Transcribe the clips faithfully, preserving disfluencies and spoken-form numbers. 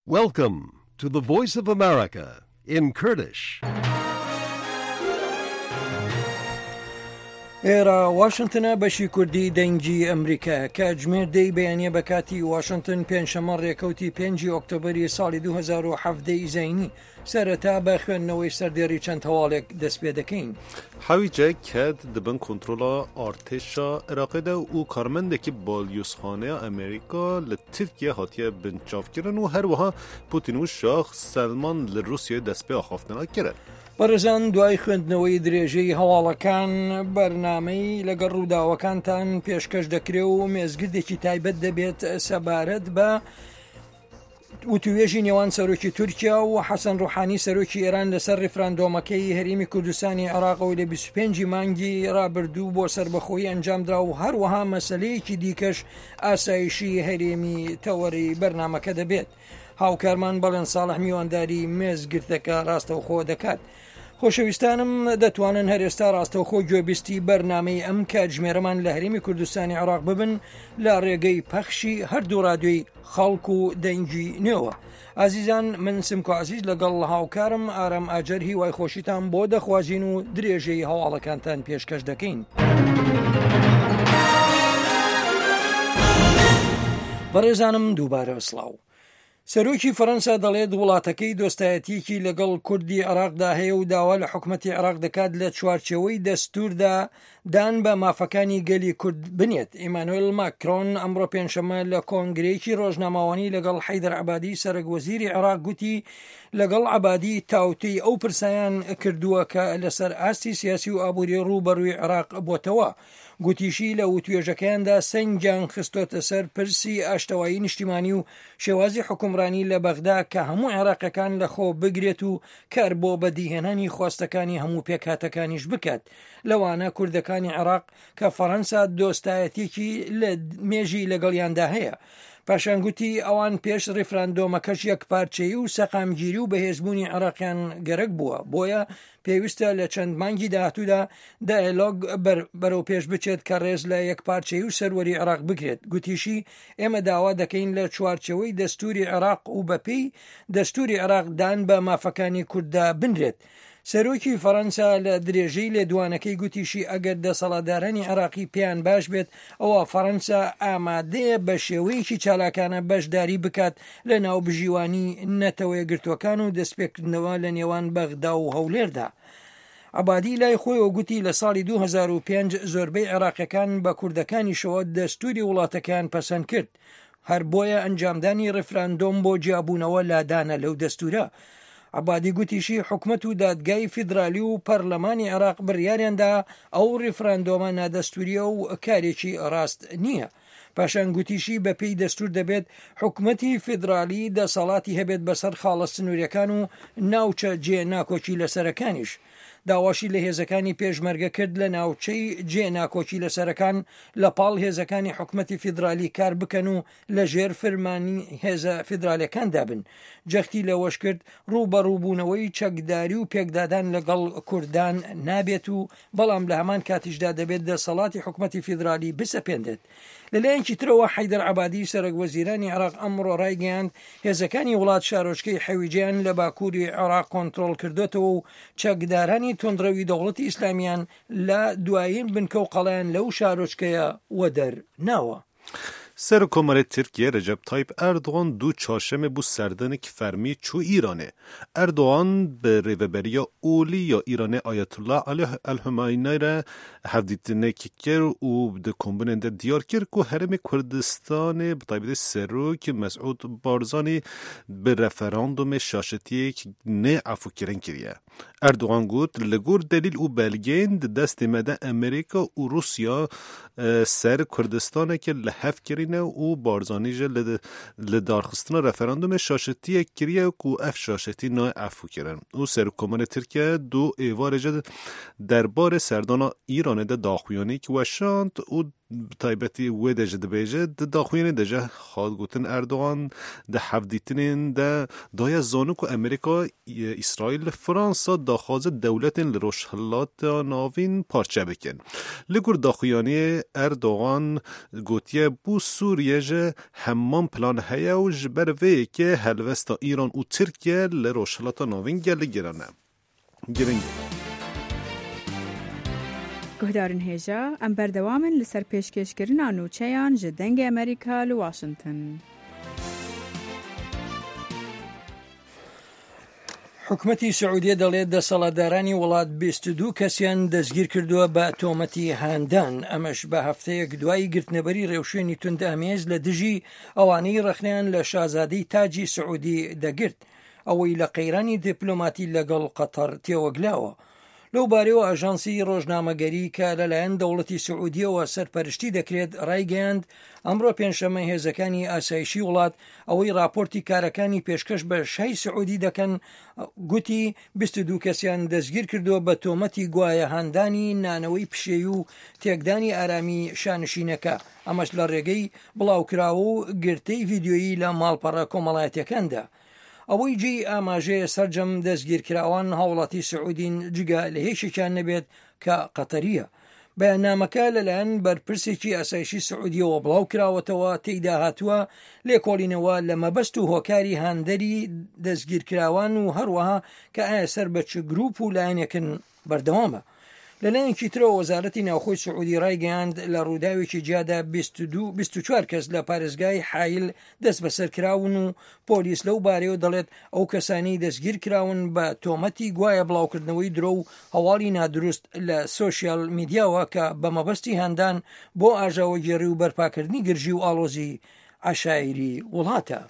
Welcome to the Voice of America in Kurdish. ئێرە واشنگتنە بەشی کوردی دەنگی ئەمریکا کە ژمێر دەی بەیانیە بە کاتی واشنگتن پێنجشەمە ڕێکەوتی پێنجی ئۆکتۆبەری ساڵی دوو هەزار و هەفت زەینی سەرەتا بە خوێندنەوەی سەردێڕی چەند هەواڵێک دەست پێ دەکەین. حویجه کد دبن کنترل ارتشا عراق ده و کارمندکی بالیوزخانه امریکا لترکیه هاتیه بنچاف کردن و هر وها پوتین و شاخ سلمان لروسیه دست به آخافتنا کرد. بەڕێزان دوای خوێندنەوەی درێژەی هەواڵەکان بەرنامەی لەگەڵ ڕووداوەکانتان پێشکەش دەکرێت و مێزگردێکی تایبەت دەبێت سەبارەت بە وتوێژی نێوان سەرۆکی تورکیا و حەسەن ڕوحانی سەرۆکی ئێران لەسەر ڕێفراندۆمەکەی هەرێمی کوردستانی عێراقەوە لە بیست و پێنجی مانگی ڕابردوو بۆ سربەخۆیی ئەنجامدرا و هەروەها مەسەلەیەکی دیکەش ئاسایشی هەرێمی تەوەری بەرنامەکە دەبێت. هاوکارمان بەڵێن ساڵح میوانداری مێزگرتەکە ڕاستەوخۆ دەکات. خۆشەویستانم دەتوانن هەر ئێستا ڕاستەوخۆ گوێبیستی بەرنامەی ئەم کاتژمێرەمان لە هەرێمی کوردستانی عێراق ببن لە ڕێگەی پەخشی هەردوو ڕادیۆی خەڵک و دەنگی نوێوە. ئازیزان من سمکۆ عەزیز لەگەڵ هاوکارم ئارام ئاجەر هیوای خۆشیتان بۆ دەخوازین و درێژەی هەواڵەکانتان پێشکەش دەکەین. بەڕێزانم دووبارە سڵاو. سەرۆکی فەرەنسا دەڵێت وڵاتەکەی دۆستایەتیەکی لەگەڵ کوردی عێراقدا هەیە و داوا لە حکومەتی عێراق دەکات لە چوارچێوەی دەستوردا دان بە مافەکانی گەلی کورد بنێت. ئیمانوئێل ماکرۆن ئەمڕۆ پێنجشەممە لە کۆنگرەیەکی ڕۆژنامەوانی لەگەڵ حەیدەر عەبادی سەرۆکوەزیری عێراق گوتی لەگەڵ عەبادی تاوتوی ئەو پرسیان کردووە کە لەسەر ئاستی سیاسی و ئابووری ڕووبەڕووی عێراق بۆتەوە. گوتیشی لە وتوێژەکەیاندا سەنگیان خستۆتە سەر پرسی ئاشتەوایی نیشتیمانی و شێوازی حکومڕانی لە بەغدا کە هەموو عێراقیەکان لە خۆ بگرێت و کار بۆ بەدیهێنانی خواستەکانی هەموو پێکهاتەکانیش بکات. لەوانە کوردەکانی عێراق کە فەرەنسا دۆستایەتێکی لە مێژی لەگەڵیاندا هەیە. پاشانگوتی ئەوان پێش ڕێفراندۆمەکەش یەک پارچەیی و سەقامگیری و بەهێزبوونی عێراقیان گەرەک بووە. بۆیە پێویستە لە چەند مانگی داهاتوودا دایلۆگ بەرەو پێش بچێت کە ڕێز لە یەک پارچەیی و سەروەری عێراق بگرێت. گوتیشی ئێمە داوا دەکەین لە چوارچەوەی دەستوری عێراق و بەپێی دەستوری عێراق دان بە مافەکانی کورددا بنرێت. سەرۆکی فەرەنسا لە درێژەی لێدوانەکەی گوتیشی ئەگەر دەسەڵاتدارانی عێراقی پێیان باش بێت ئەوە فەرەنسا ئامادەیە بە شێوەیەکی چالاکانە بەشداری بکات لە ناو بژیوانی نەتەوەی گرتوەکان و دەستپێکردنەوە لە نێوان بەغدا و هەولێردا. عەبادی لای خۆیەوە گوتی لە ساڵی دوو هەزار و پێنج زۆربەی عێراقیەکان بە کوردەکانیشەوە دەستوری وڵاتەکان پەسەند کرد. هەر بۆیە ئەنجامدانی ڕێفراندۆم بۆ جیابوونەوە لادانە لەو دەستورە. عەبادی گوتیشی حکومەت و دادگای فیدرالی و پەرلەمانی عێراق بڕیاریاندا ئەو ڕێفراندۆمە نادەستوریە و کارێکی ڕاست نییە. پاشان گوتیشی بەپێی دەستور دەبێت حکومەتی فیدرالی دەسەڵاتی هەبێت بەسەر خاڵە سنووریەکان و ناوچە جێ ناکۆکی لەسەرەکانیش. داواشی لە هێزەکانی پێشمەرگە کرد لە ناوچەی جێ ناکۆکی لەسەرەکان لە پاڵ هێزەکانی حکومەتی فیدرالی کار بکەن و لە ژێر فەرمانی هێزە فیدرالیەکان دابن. جەختی لەوەش کرد ڕووبەڕووبوونەوەی چەکداری و پێکدادان لەگەڵ کوردان نابێت و بەڵام لە هەمان کاتیشدا دەبێت دەسەڵاتی حکومەتی فیدرالی بسەپێندێت. لەلایەنکی ترەوە حەیدەر عەبادی سەرۆکوەزیرانی عێراق ئەمڕۆ ڕایگەیاند هێزەکانی وڵات شارۆچکەی حەویجیان لە باکووری عێراق کۆنتڕۆڵ کردوێتەوە و چەکدارانی تۆندڕەوی دەوڵەتی ئیسلامیان لە دوایین بنکە و قەڵیان لەو شارۆچکەیە وەدەر ناوە. سر کمر ترکیه رجب تایپ اردوغان دو چهارشنبه بو سردنک فرمی چو ایرانه. اردوغان به ریوبری اولی یا ایران آیت الله علیه الهماینی را هفدیتنه کر و ده کمبننده دیار کرد که هرم کردستان بطایبه سروک مسعود بارزانی به رفراندوم شاشتی نه عفو کرن کریه. اردوغان گوت لگور دلیل او بلگین دست مده امریکا و روسیا سر کردستان که لحف کرینه و بارزانی جل لدارخستان رفراندوم شاشتی کریه و اف شاشتی نه عفو کرن. او سر کمان ترکیه دو ایوار جد دربار سردان ایران ده داخویانی که وشاند و تایبەتی وێ دەژە دەبێژێت داخوێنێ دەژە خاڵ گوتن ئەردوغان دە حەفدیتنێن دە دایە زانوک و ئەمریکا ئیسرائیل لە فرانسا داخوازە دەولەتێن لە ڕۆژهەڵاتە ناوین پارچە بکەن لەگور داخویانێ ئەردوغان گوتیە بوو سووریەژە هەمان پلان هەیە و ji ber vê yekê helbesta Îran û Tirkiye li rojhilata navîn gelê girane. Giring. Guhdarên hêja em berdewamin li ser pêşkêşkirina nûçeyan ji dengê Amerîka li Washington. حکومەتی سعودیە دەڵێت دەسەڵاتدارانی وڵات بیست و دوو کەسیان دەستگیر کردووە بە تۆمەتی هاندان ئەمەش بە هەفتەیەک دوایی گرتنەبەری ڕێوشوێنی توند ئامێز لە دژی ئەوانەی ڕەخنیان لە شازادەی تاجی سعودی دەگرت ئەوەی لە قەیرانی دیپلۆماتی لەگەڵ قەتەر تێوەگلاوە لەو بارەوە ئاژانسی ڕۆژنامەگەری کە لەلایەن دەوڵەتی سعودیەوە سەرپەرشتی دەکرێت ڕایگەیاند ئەمڕۆ پێنجشەممە هێزەکانی ئاسایشی وڵات ئەوەی راپۆرتی کارەکانی پێشکەش بە شای سعودی دەکەن گوتی بیست و دوو کەسیان دەستگیر کردووە بە تۆمەتی گوایە هاندانی نانەوەی پشێوی و تێکدانی ئارامی شانشینەکە ئەمەش لە ڕێگەی بڵاوکراوە و گرتەی ڤیددیۆیی لە ماڵپەڕە کۆمەڵایەتەکاندا ئەوەی جێی ئاماژەیە سەررجەم دەستگیرکراوان هاوڵاتی سعودین جگە لە هێشێکیان نەبێت کە قەتەریە بەیاننامەکە لەلایەن بەرپرسێکی ئاسایشی سعودیەوە بڵاو کراوەتەوە تێیدا هاتووە لێکۆڵینەوە لە مەبەست و هۆکاری هاندەری دەستگیرکراوان و هەروەها کە ئایا سەر بە چ گروپ و لایەنێکن بەردەوامە لەلایەنکی ترەوە وەزارەتی ناوخۆی سعودی ڕایگەیاند لە ڕووداوێکی جیادا بیست و چوار کەس لە پارێزگای حایل دەست بەسەرکراون و پۆلیس لەو بارەیەوە دەڵێت ئەو کەسانی دەستگیر کراون بە تۆمەتی گوایە بڵاوکردنەوەی درۆ و هەواڵی نادروست لە سۆشیال میدیاوە کە بە مەبەستی هاندان بۆ ئاژاوە گێڕی و بەرپاکردنی گرژی و ئاڵۆزی عەشایری وڵاتە.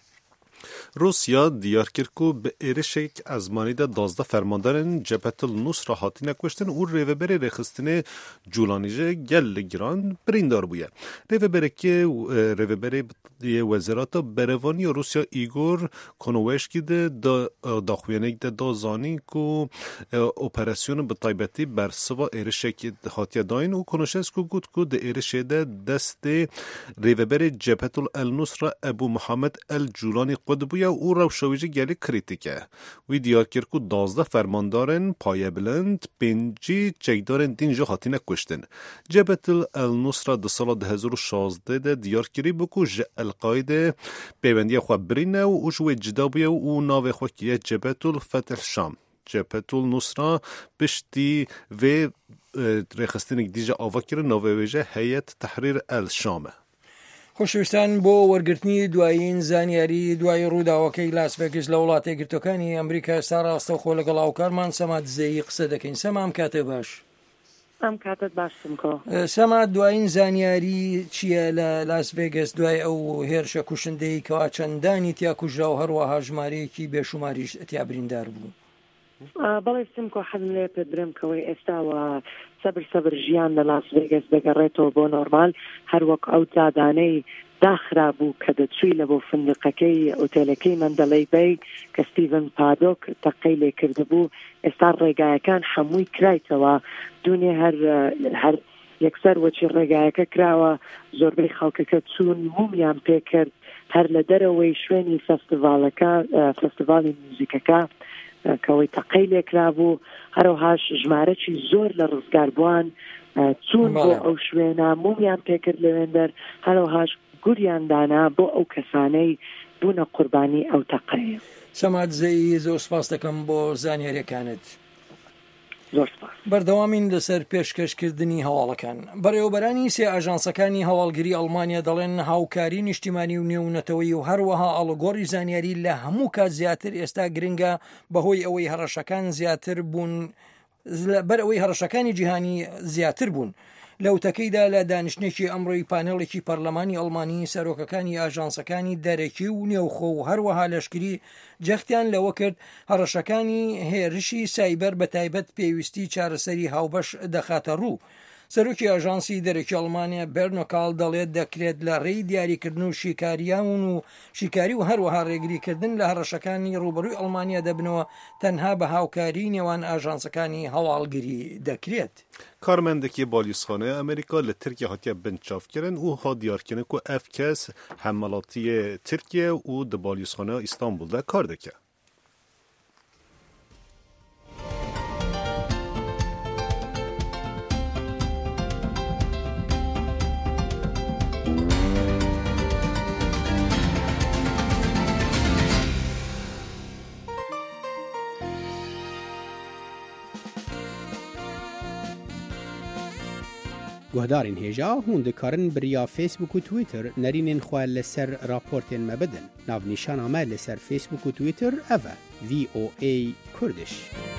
روسیا دیار کرد که به ارشک از مانیده دازده فرماندارن جبهت النصره هاتینه کشتن و ریوبری رخستن جولانیجه گل گران بریندار بوده. ریوبری که ریوبری وزارت بروانی روسیا ایگور کنوشکی ده داخوینه ده دازانی که اپراسیون به طایبتی بر سوا ارشک هاتیه داین و کنوشس که گود که ده ارشه ده دست ریوبری جبهت النصره ابو محمد الجولانی قد بویا او روشویجی گلی کریتیکه وی دیار کرد که دازده فرماندارن پایه بلند پنجی چکدارن دینجا هاتینه کشتن. جبهت النصره ده سال ده هزار و شازده ده دیار کری بکو جه القاعده پیوندی خواه برینه و اوشوی جدا بویا و او ناوی خواه که جبهت الفتح شام. جبهت النصره پشتی و ریخستنگ دیجا آوا کرد ناوی ویجه هیئت تحریر الشامه. خۆشەویستان بۆ وەرگرتنی دوایین زانیاری دوای ڕووداوەکەی لاس ڤێگس لە وڵاتە یەکگرتوەکانی ئەمریکا ئێستا ڕاستە خۆ لەگەڵ هاوکارمان سەمات زەیی قسە دەکەین. سەمام کاتێ باش. ئەم کاتت باشم کۆ. سەمات دوایین زانیاری چییە لە لاس ڤێگس دوای ئەو هێرشە کوشندەی کەوا چەندانی تیا کوژرا و هەروەها ژمارەیەکی بێشوماریش تیا بریندار بوو. بەڵێ سم کۆ حەزم لێ پێ برم کەوەی ئێستاوە سەبر سەبر ژیان لە لاس ڤێگس دەگەڕێتەوە بۆ نۆرمال هەروەک ئەو زادانەی داخرا بوو کە دەچووی لە بۆ فندقەکەی ئۆتێلەکەی مەندەڵەی بەی کە ستیڤن پادۆک تەقەی لێ کردبوو ئێستا ڕێگایەکان هەمووی کرایتەوە دوونێ هەر هەر یەکسەر وەچی ڕێگایەکە کراوە زۆربەی خەڵکەکە چوون مومیان پێ کرد هەر لە دەرەوەی شوێنی فەستیڤالەکە فەستیڤالی موزیکەکە کەوەی تەقەی لێکرابوو هەروەهاش ژمارەی زۆر لە ڕزگاربووان چوون بۆ ئەو شوێنە مومیان پێکرد لەوێندەر هەروەهاش گوریاندانا بۆ ئەو کەسانەی بوونە قوربانی ئەو تەقەیە. سەمات زەیی زۆر سپاس دەکەم بۆ زانیاریەکانت. زۆر سپاس. بەردەوامین لەسەر پێشکەشکردنی هەواڵەکان. بەڕێوەبەرانی سێ ئاژانسەکانی هەواڵگری ئەڵمانیا دەڵێن هاوکاری نیشتیمانی و نێونەتەوەی و هەروەها ئەڵگۆڕی زانیاری لە هەموو کات زیاتر ئێستا گرنگە بەهۆی ئەوەی هەڕەشەکان زیاتر بوون بەر ئەوەی هەڕەشەکانی جیهانی زیاتر بوون. لەوتەکەیدا لە دانیشتێکی ئەمڕۆی پانێڵێکی پەرلەمانی ئەڵمانی سەرۆکەکانی ئاژانسەکانی دەرەکی و نێوخۆ و هەروەها لەشکری جەختیان لەوە کرد هەڕەشەکانی هێرشی سایبەر بە تایبەت پێویستی چارەسەری هاوبەش دەخاتە ڕوو. سەرۆکی ئاژانسی دەرەکی ئەڵمانیا بێرنۆکاڵ دەڵێت دەکرێت لە ڕێی دیاریکردن و شیکاریان و شیکاری و هەروەها ڕێگریکردن لە هەڕەشەکانی ڕوبەڕووی ئەڵمانیا دەبنەوە تەنها بە هاوکاری نێوان ئاژانسەکانی هەواڵگری دەکرێت. کارمەندێکی بالیسخانەیە ئەمریکا لە تورکیا هاتیە بنچافکردن و ها دیارکردن که ئەف کەس هەمەڵاتی تورکیا و د بالیسخانە ئیستانبولدا کار دەکات. گهدارین هێژا هون دikarin biriya Facebook û Twitter nerînên xwe li ser raportên me bidin. Navnîşana me li ser Facebook û Twitter ev e V O A Kurdish.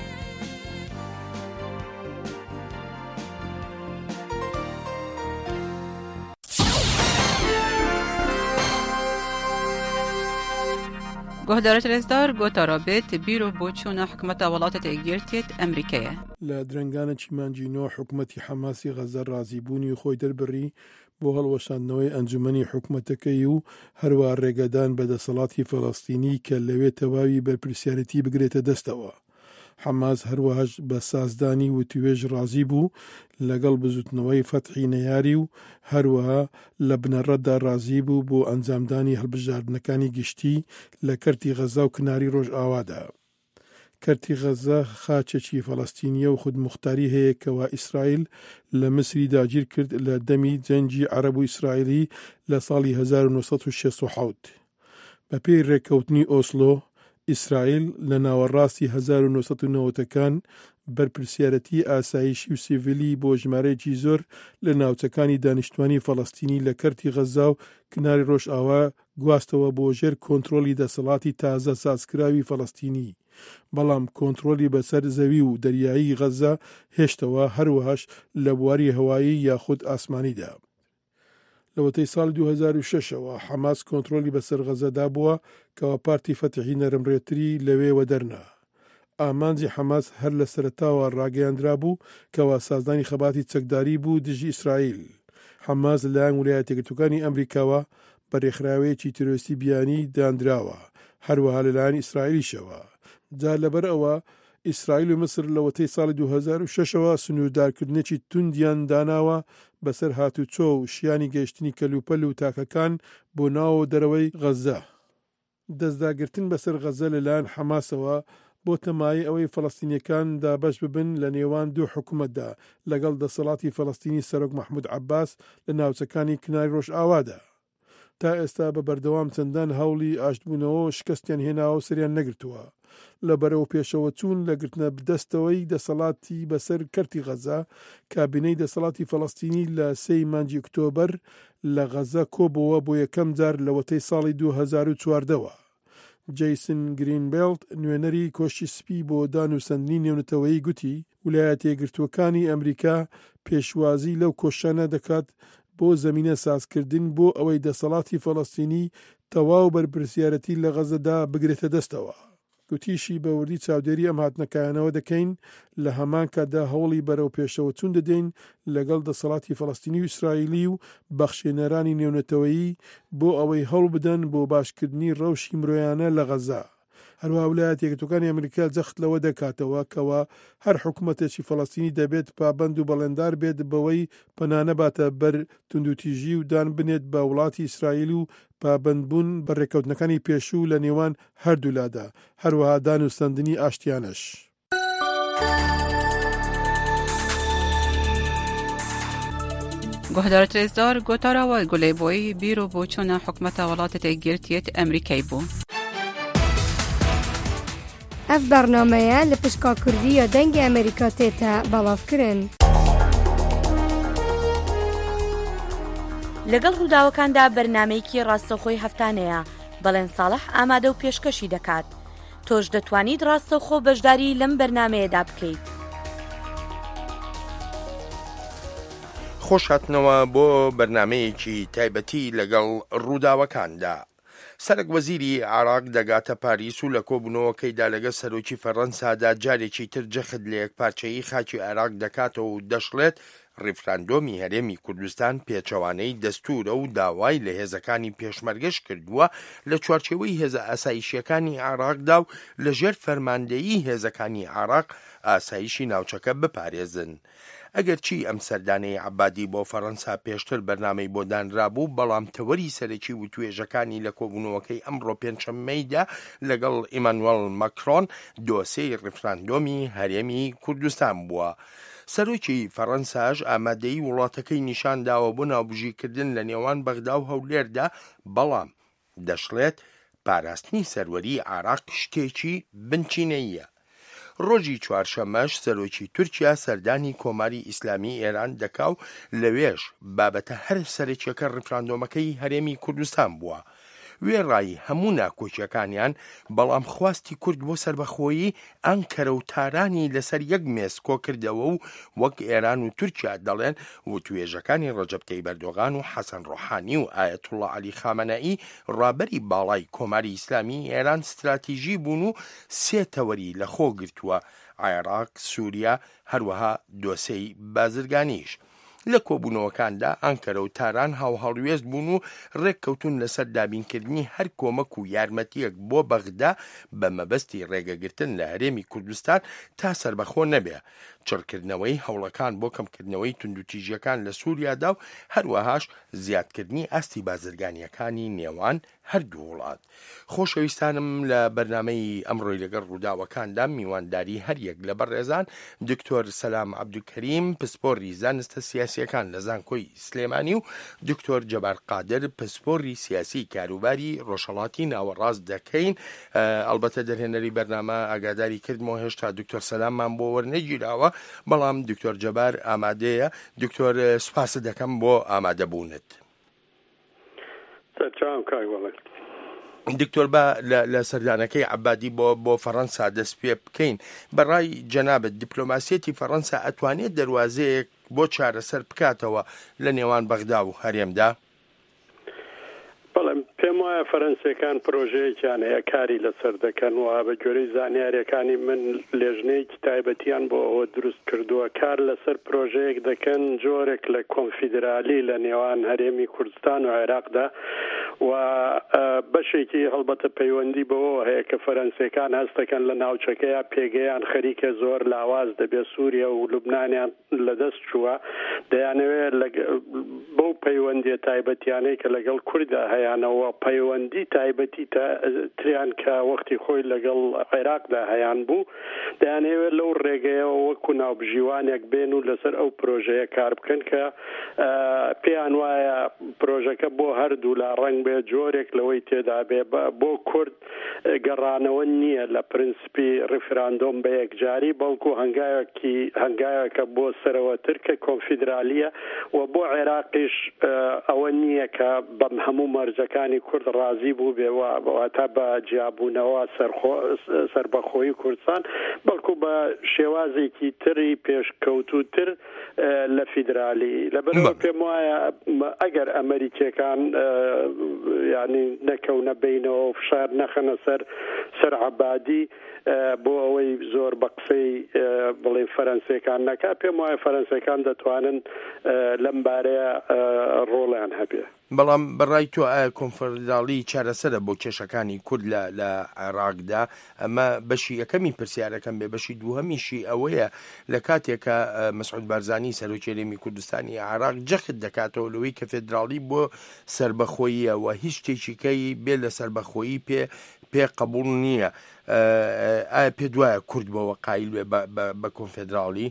گهدارت رزدار گوتا رابط بیرو بوچونا حکمت ولاتت اگیرتیت امریکیه. لدرنگان چیمانجینو حکومتی حماسی غزه رازیبونی خوی دربری بۆ هەڵوەشاندنەوەی ئەنجومەنی حکومەتەکەی و هەروە ڕێگەدان بە دەسەڵاتی فەڵەستینی کە لەوێ تەواوی بەرپرسیارەتی بگرێتە دەستەوە. حەماس هەروەهاش بە سازدانی و توێژ ڕازی بوو لەگەڵ بزوتنەوەی فەتحی نەیاری و هەروەها لە بنەڕەتدا ڕازی بوو بۆ ئەنجامدانی هەڵبژاردنەکانی گشتی لە کەرتی غەزا و کناری ڕۆژ ئاوادا. کەرتی غەزا خاچێکی فەڵەستینیە و خودموختاری هەیە کەوا ئیسرائیل لە مسری داگیر کرد لە دەمی جەنگی عەرەب و ئیسرائیلی لە ساڵی هەزار و نۆسەد و شەست و حەوت. بەپێی ڕێککەوتنی ئۆسلۆ ئیسرائیل لە ناوەڕاستی هەزار و نۆسەد و نەوەتەکان بەرپرسیارەتی ئاسایشی و سیڤیلی بۆ ژمارەیەکی زۆر لە ناوچەکانی دانیشتوانی فەڵەستینی لە کەرتی غەزا و کناری ڕۆژئاوا گواستەوە بۆ ژێر کۆنتڕۆلی دەسەڵاتی تازە سازکراوی فەڵەستینی. بەڵام کۆنتڕۆلی بەسەر زەوی و دەریایی غەزا هێشتەوە هەروەهاش لە بواری هەوایی یاخود ئاسمانیدا. لەوەتەی ساڵی دوو هەزار و شەشەوە حەماس کۆنتڕۆلی بەسەر غەزەدا بووە کەوا پارتی فەتحی نەرمڕێتری لەوێوە دەرنا. ئامانجی حەماس هەر لە سەرەتاوە ڕاگەیاندرا بوو کەوا سازدانی خەباتی چەکداری بوو دژی ئیسرائیل. حەماس لەلایەن ویلایەتە یەکگرتووەکانی ئەمریکاوە بە ڕێکخراوەیەکی تیرۆریستی بیانی دانراوە، هەروەها لەلایەن ئیسرائیلیشەوە. جا لەبەر ئەوە ئیسرائیل و مسر لەوەتەی ساڵی دوو هەزار و شەشەوە سنووردارکردنێکی توندیان داناوە بەسەر هاتوچۆ و شیانی گەیشتنی کەلوپەل و تاکەکان بۆ ناو دەرەوەی غەزە. دەستداگرتن بەسەر غەزە لەلایەن حەماسەوە بۆ تەمایی ئەوەی فەڵەستینیەکان دابەش ببن لە نێوان دوو حکومەتدا لەگەڵ دەسەڵاتی فەڵەستینی سەرۆک مەحموود عەباس لە ناوچەکانی کناری ڕۆژئاوادا. تا ئێستا بە بەردەوام چەندان هەوڵی ئاشتبوونەوە شکستیان هێناوە و سەریان نەگرتووە. لە بەرەو پێشەوە چوون لە گرتنە بدەستەوەی دەسەڵاتی بەسەر کەرتی غەزا کابینەی دەسەڵاتی فەڵەستینی لە سێی مانگی ئۆکتۆبەر لە غەزا کۆبەوە بۆ یەکەم جار لەوەتەی ساڵی دوو هەزار و چواردەوە. جەیسن گرینبێڵد نوێنەری کۆشی سپی بۆ دانووسەندنی نێونەتەوەیی گوتی ویلایەتە یەکگرتووەکانی ئەمریکا پێشوازی لەو کۆشانە دەکات بۆ زەمینە سازکردن بۆ ئەوەی دەسەڵاتی فەڵەستینی تەواو بەرپرسیارەتی لە غەزەدا بگرێتە دەستەوە. گوتیشی بەوردی چاودێری ئەم هاتنەکانەوە دەکەین لە هەمان کاتدا هەوڵی بەرەو پێشەوە چوون دەدەین لەگەڵ دەسەڵاتی فەڵەستینی و ئیسرائیلی و بەخشێنەرانی نێونەتەوەیی بۆ ئەوەی هەوڵ بدەن بۆ باشکردنی ڕەوشی مرۆیانە لە غەزا. هەروە ویلایەتە یەکگرتووەکانی ئەمریکا جەخت لەوە دەکاتەوە کەوا هەر حکوومەتێکی فەڵەستینی دەبێت پابەند و بەڵێندار بێت بەوەی پەنا نەباتە بەر توندوتیژی و دان بنێت بە وڵاتی ئیسرائیل و پابەندبوون بە ڕێکەوتنەکانی پێشوو لە نێوان هەردوولادا، هەروەها دانووسەندنی ئاشتیانەش. گهدارت رزدار گوتاراوە گولەی بۆی بیرو بۆچوونە حکومەتە وڵاتە یەکگرتوویەت ئەمریکای بوو. ئەف بەرنامەیە لە پشکا کوردیە دەنگی ئەمریکا تێتە بەڵاوکردن. لەگەڵ ڕووداوەکاندا بەرنامەیەکی ڕاستەوخۆی هەفتانەیە بەڵێن ساڵح ئامادە و پێشکەشی دەکات. تۆش دەتوانیت ڕاستەوخۆ بەشداری لەم بەرنامەیەدا بکەیت. خۆش هاتنەوە بۆ بەرنامەیەکی تایبەتی لەگەڵ ڕووداوەکاندا. سەرک وەزیری عێراق دەگاتە پاریس و لە کۆبوونەوەکەیدا لەگەڵ سەرۆکی فەڕەنسادا جارێکی تر جەخت لە یەکپارچەیی خاکی عێراق دەکاتەوە و دەشڵێت ڕیفراندۆمی هەرێمی کوردستان پێچەوانەی دەستورە و داوای لە هێزەکانی پێشمەرگەش کردووە لە چوارچێوەی هێزە ئاسایشیەکانی عێراقدا و لەژێر فەرماندەیی هێزەکانی عێراق ئاسایشی ناوچەکە بپارێزن. ئەگەر چی ئەم سەردانەی عەبادی بۆ فەڕەنسا پێشتر بەرنامەی بۆ دانرابوو، بەڵام تەوەری سەرەکی و توێژەکانی لە کۆبوونەوەکەی ئەمڕۆ پێنجشەممەیدا لەگەڵ ئیمانوێل ماکرۆن دۆسەی ڕیفراندۆمی هەرێمی کوردستان بووە. سەرۆکی فەڕەنساش ئامادەیی وڵاتەکەی نیشان داوە بۆ ناوبژیکردن لە نێوان بەغدا و هەولێردا، بەڵام دەشڵێت پاراستنی سەروەری عێراق شتێکی بنچینەیە. ڕۆژی چوارشەمەش سەرۆکی تورکیا سەردانی کۆماری ئیسلامی ئێران دەکاو لەوێش بابەتە هەر سەرەکیەکە ڕیفراندۆمەکەی هەرێمی کوردستان بووە. وێڕایی هەموو ناکۆچیەکانیان، بەڵام خواستی کورد بۆ سربەخۆیی ئەنکەرە و تارانی لەسەر یەک مێز کۆ کردەوە و وەک ئێران و تورکیا دەڵێن و توێژەکانی ڕەجەب تەیب ئەردۆغان و حەسەن ڕۆحانی و ئایەتوڵڵا عەلی خامەنەئی ڕابەری باڵای کۆماری ئیسلامی ئێران ستراتیژی بوون و سێ تەوەری لە خۆ گرتووە: عێراق، سووریا، هەروەها دۆسەی بازرگانیش. لە کۆبوونەوەکاندا ئەنکەرە و تاران هاوهەڵوێست بوون و ڕێککەوتون لەسەر دابینکردنی هەر کۆمەک و یارمەتیەک بۆ بەغدا بە مەبەستی ڕێگەگرتن لە هەرێمی کوردستان تا سربەخۆ نەبێ، چڕکردنەوەی هەوڵەکان بۆ کەمکردنەوەی توندوتیژیەکان لە سووریادا و هەروەهاش زیادکردنی ئاستی بازرگانیەکانی نێوان هەردوو وڵات. خۆشەویستانم، لە بەرنامەی ئەمڕۆی لەگەڵ ڕووداوەکاندا میوانداری هەریەک لە بەڕێزان دکتۆر سەلام عەبدولکەریم، پسپۆڕی زانستە سیاسیەکان لە زانکۆی سلێمانی و دکتۆر جەبار قادر، پسپۆڕی سیاسی کاروباری ڕۆژهەڵاتی ناوەڕاست دەکەین. ئەلبەتە دەرهێنەری بەرنامە ئاگاداری کردمەوە هێشتا دکتۆر سەلاممان بۆ وەرنەگیراوە، بەڵام دکتۆر جەبار ئامادەیە. دکتۆر سوپاس دەکەم بۆ ئامادەبوونت. دکتۆر بە لە سەردانەکەی عەبادی بۆ بۆ فەڕەنسا دەست پێ بکەین. بەڕای جەنابەت دیپلۆماسیەتی فەڕەنسا ئەتوانێت دەواازەیەک بۆ چارەسەر بکاتەوە لە نێوان بەغدا و هەرێمدا؟ بەڵێ پێم وایە فەرەنسیەکان پرۆژەیەکیان هەیە کاری لەسەر دەکەن و بە گوێرەی زانیاریەکانی من لێژنەیەکی تایبەتیان بۆ ئەوە دروست کردووە، کار لەسەر پرۆژەیەک دەکەن جۆرێک لە کۆنفیدرالی لە نێوان هەرێمی کوردستان و عێراقدا، و بەشێکی هەڵبەتە پەیوەندی بەوە هەیە کە فەرەنسیەکان هەستەکەن لە ناوچەکەیە پێگەیان خەریکە زۆر لاواز دەبێت سووریا و لوبنانیان لەدەست چووە، دەیانەوێت بەو پەیوەندیە تایبەتیانەی کە لەگەڵ کووردا هەیانەوە پەیوەندی تایبەتی تریان کە وەختی خۆی لەگەڵ عێراقدا هەیان بوو، دەیانەوێت لەو ڕێگەیەوە وەکو ناوبژیوانێک بێن و لەسەر ئەو پرۆژەیە کار بکەن کە پێیان وایە پرۆژەکە بۆ هەردوو لا ڕەنگ بێ جۆرێک لەوەی تێدا بێ بۆ کورد گەڕانەوە نییە لە پرینسپی ڕیفراندۆم بە یەکجاری، بەڵکو هەنگاوێکی هەنگاوێکە بۆ سەرەوەتر کە کۆنفیدرالیە، و بۆ عێراقیش ئەوە نییە کە بەم هەموو مەرجەکانی کورد ڕازی بوو بێواتە بە جیابوونەوە سەربەخۆیی کوردستان، بەڵکو بە شێوازێکی تری پێشکەوتوتر لە فیدرالی. لەبەرەوە پێم وایە ئەگەر ئەمریکیەکان یعنی نەکەونە بینەوە و فشار نەخەنە سەر سەر عەبادی بۆ ئەوەی زۆر بە قسەی بڵێ فەرەنسیەکان نەکا، پێم وایە فەرەنسیەکان دەتوانن لەم بارەیە ڕۆڵیان هەبێ. بەڵام بەڕای تۆ ئایا کۆنفەدرالی چارەسەرە بۆ کێشەکانی کورد لە عێراقدا؟ ئەمە بەشی یەکەمی پرسیارەکەم بێ. بەشی دووهەمیشی ئەوەیە لە کاتێکە مەسعود بارزانی سەرۆکی هەرێمی کوردستانی عێراق جەخت دەکاتەوە لەوەی کە فێدراڵی بۆ سربەخۆییەوە هیچ شتێکیکەی بێ لە سربەخۆیی پێ پێ قبول نییە. ئایا پێ دوایە کورد بەوە قایل بێ بە کۆنفەدرالی؟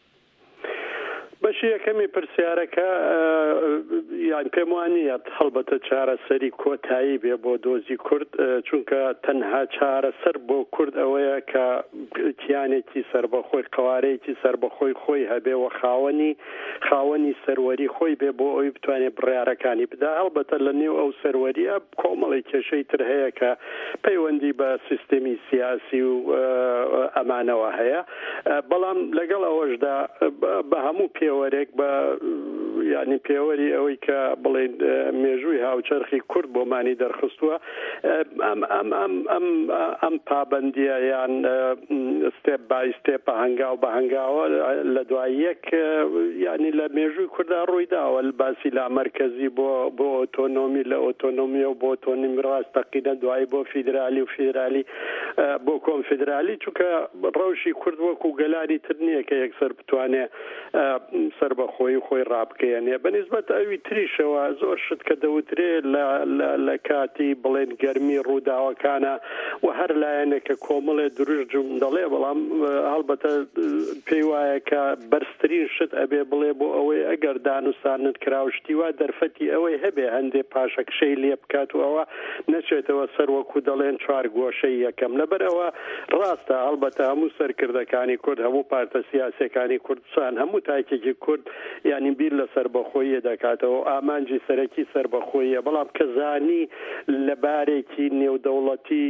بەشی یەکەمی پرسیارەکە یان پێم وانە هەڵبەتە چارەسەری کۆتایی بێ بۆ دۆزی کورد، چونکە تەنها چارەسەر بۆ کورد ئەوەیە کە کیانێکی سربەخۆی قوارەیەکی سربەخۆی خۆی هەبێ و خاوەنی خاوەنی سەروەری خۆی بێ بۆ ئەوی بتوانێت بڕیارەکانی بدا. هەڵبەتە لە نێو ئەو سەروەریە کۆمەڵی کێشەی تر هەیە کە پەیوەندی بە سیستەمی سیاسی و ئەمانەوە هەیە، بەڵام لەگەڵ ئەوەشدا بە هەموو پێوەرێک بە ینی پێوەری ئەوەی کە بڵێن مێژووی هاوچەرخی کورد بۆمانی دەرخستووە ئەم ئەم ئەم ئەم ئەم پابندیە یان ستێپ بای ستێپە هەنگاو بە هەنگاوە لە دوای یەک ینی لە مێژووی کووردا ڕوویداوە باسی لا مرکزی بۆ بۆ ئۆتۆنۆمی لە ئۆتۆنۆمیە و بۆ ئۆتۆنۆمی ڕاستەقینە دوایی بۆ فیدرالی و فیدرالی بۆ کۆنفیدرالی چونکە ڕەوشی کورد وەکو گەلانی تر نییە کە یەکسەر بتوانێت سەر بەخۆی خۆی ڕابکەیەنێ بەنسبەت ئەوی تریشەوە زۆر شت کە دەوترێ لە کاتی بڵێن گەرمی ڕووداوەکانە و هەر لایەنێکە کۆمەڵێ دروژم دەڵێ بەڵام هەڵبەتە پێی وایە کە بەرزترین شت ئەبێ بڵێ بۆ ئەوەی ئەگەر دانووسانت کراوشتی وا دەرفەتی ئەوەی هەبێ هەندێ پاشەکشەی لێ بکات و ئەوە نەچێتەوە سەر وەکو دەڵێن چوار گۆشەی یەکەم لەبەرەوە ڕاستە هەڵبەتە هەموو سەرکردەکانی کورد هەموو پارتە سیاسەکانی کوردستان هەموو تاکێکی کورد ینی بیر لە سەربەخۆیە دەکاتەوە ئامانجی سەرەکی سەربەخۆیە بەڵام کەزانی لە بارێکی نێودەوڵەتی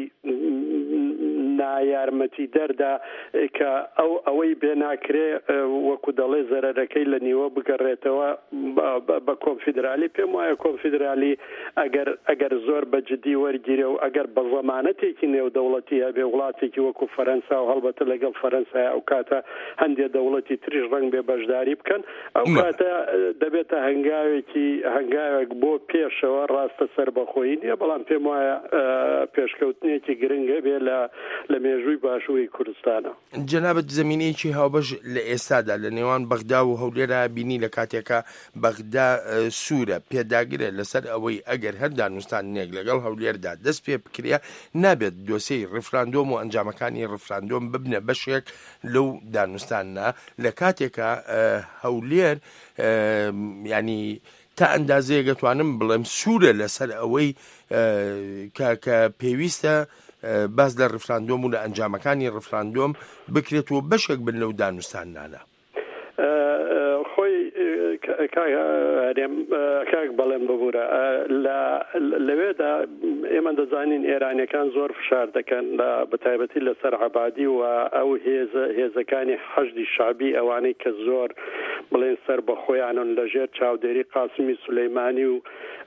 نایارمەتی دەردا کە ئەو ئەوەی بێناکرێ وەکو دەڵێ زەرەرەکەی لە نیوە بگەڕێتەوە بە کۆنفیدرالی پێم وایە کۆنفیدرالی ئەگەر ئەگەر زۆر بەجددی وەرگیرە و ئەگەر بە زەمانەتێکی نێودەوڵەتی هەبێ وڵاتێکی وەکو فەرەنسا و هەڵبەتە لەگەڵ فەرەنسای ئەو کاتە هەندێک دەوڵەتی تریش ڕەنگ بێ بەشداری بکەن ئەو کاتە دەبێتە هەنگاوێکی هەنگاوێک بۆ پێشەوە ڕاستە سەربەخۆیی نییە بەڵام پێم وایە پێشکەوتنێکی گرنگە بێ لە لە مێژووی باشووری کوردستانە. جەنابەت زمینەیەکی هاوبەش لە ئێستادا لە نێوان بەغدا و هەولێرا بینی لە کاتێکە بەغدا سوورە پێداگرێت لەسەر ئەوەی ئەگەر هەر دانوستانێک لەگەڵ هەولێردا دەست پێ بکرێ نابێت دۆسەی ڕفراندۆم و ئەنجامەکانی ڕفراندۆم ببنە بەشێک لەو دانوستانە لە کاتێکە هەولێر ینی تا ئەندازەیە دەتوانم بڵێم سوورە لەسەر ئەوەی کە پێویستە باز لە ڕفراندۆم و لە ئەنجامەکانی ڕفراندۆم بکرێتەوە بەشێک بن لەو دانوستانانە. خۆی کاک بەڵێن ببوورە لەوێدا ئێمە دەزانین ئێرانیەکان زۆر فشار دەکەن بەتایبەتی لەسەر عەبادی و ئەو هێزەکانی حەشدی شعبی ئەوانەی کە زۆر بڵێن سەر بەخۆیانن لەژێر چاودێری قاسمی سولەیمانی و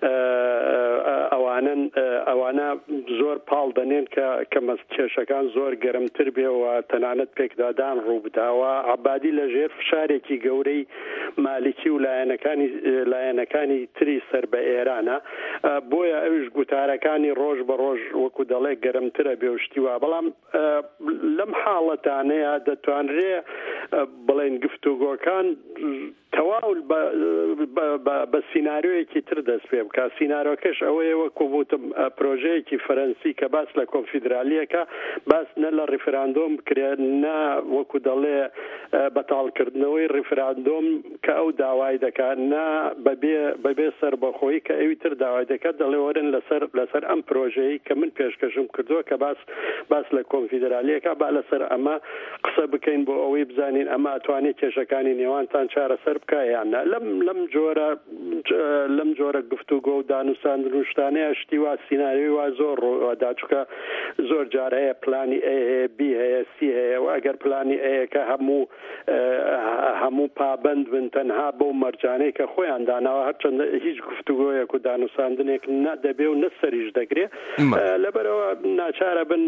ئەوانن ئەوانە زۆر پاڵ دەنێن کە کێشەکان زۆر گەرمتر بێ و تەنانەت پێکدادان ڕوو بداوە عەبادی لەژێر فشارێکی گەورەی مالیکی و لایەنەکانی لایەنەکانی تری سەر بە ئێرانە بۆیە ئەوش گوتارەکانی ڕۆژ بە ڕۆژ وەکو دەڵێ گەرمترە بێشتی وە بەڵام لەم حاڵەتانەیە دەتوانرێ بڵێن گفتوگۆکان تەواو بە سیناریۆیەکی تر دەست پێ بکە سیناریۆکەش ئەوەیە وەکو بوتم پرۆژەیەکی فەرەنسی کە باس لە کۆنفیدرالیەکە باس نە لە ڕیفراندۆم بکرێت نا وەکو دەڵێ بەتاڵکردنەوەی ڕیفراندۆم کە ئەو داوای دەکات نا بەبێ سەربەخۆیی کە ئەوی تر داوای دەکات دەڵێ وەرن لەسەر لەسەر ئەم پرۆژەیە کە من پێشکەشم کردووە کە باس باس لە کۆنفیدرالیەکە با لەسەر ئەمە قسە بکەین بۆ ئەوەی بزانین ئەمە ئەتوانێت کێشەکانی نێوانتان چارەسەر بکایانە لەم لەم جۆرە لەم جۆرە گفتوگۆ و دانووساندن و شتانەیە شتی وا سیناریۆی وا زۆر ڕۆدا چونکە زۆر جار هەیە پلانی ئێ هەیە بی هەیە سی هەیە و ئەگەر پلانی ئەیەکە هەموو هەموو پابند بن تەنها بۆ مەرجانەی کە خۆیان داناوە هەرچەندە هیچ گفتوگۆیەک و دانووساندنێک نەدەبێ و نەسەریش دەگرێ لەبەرەوە ناچارە بن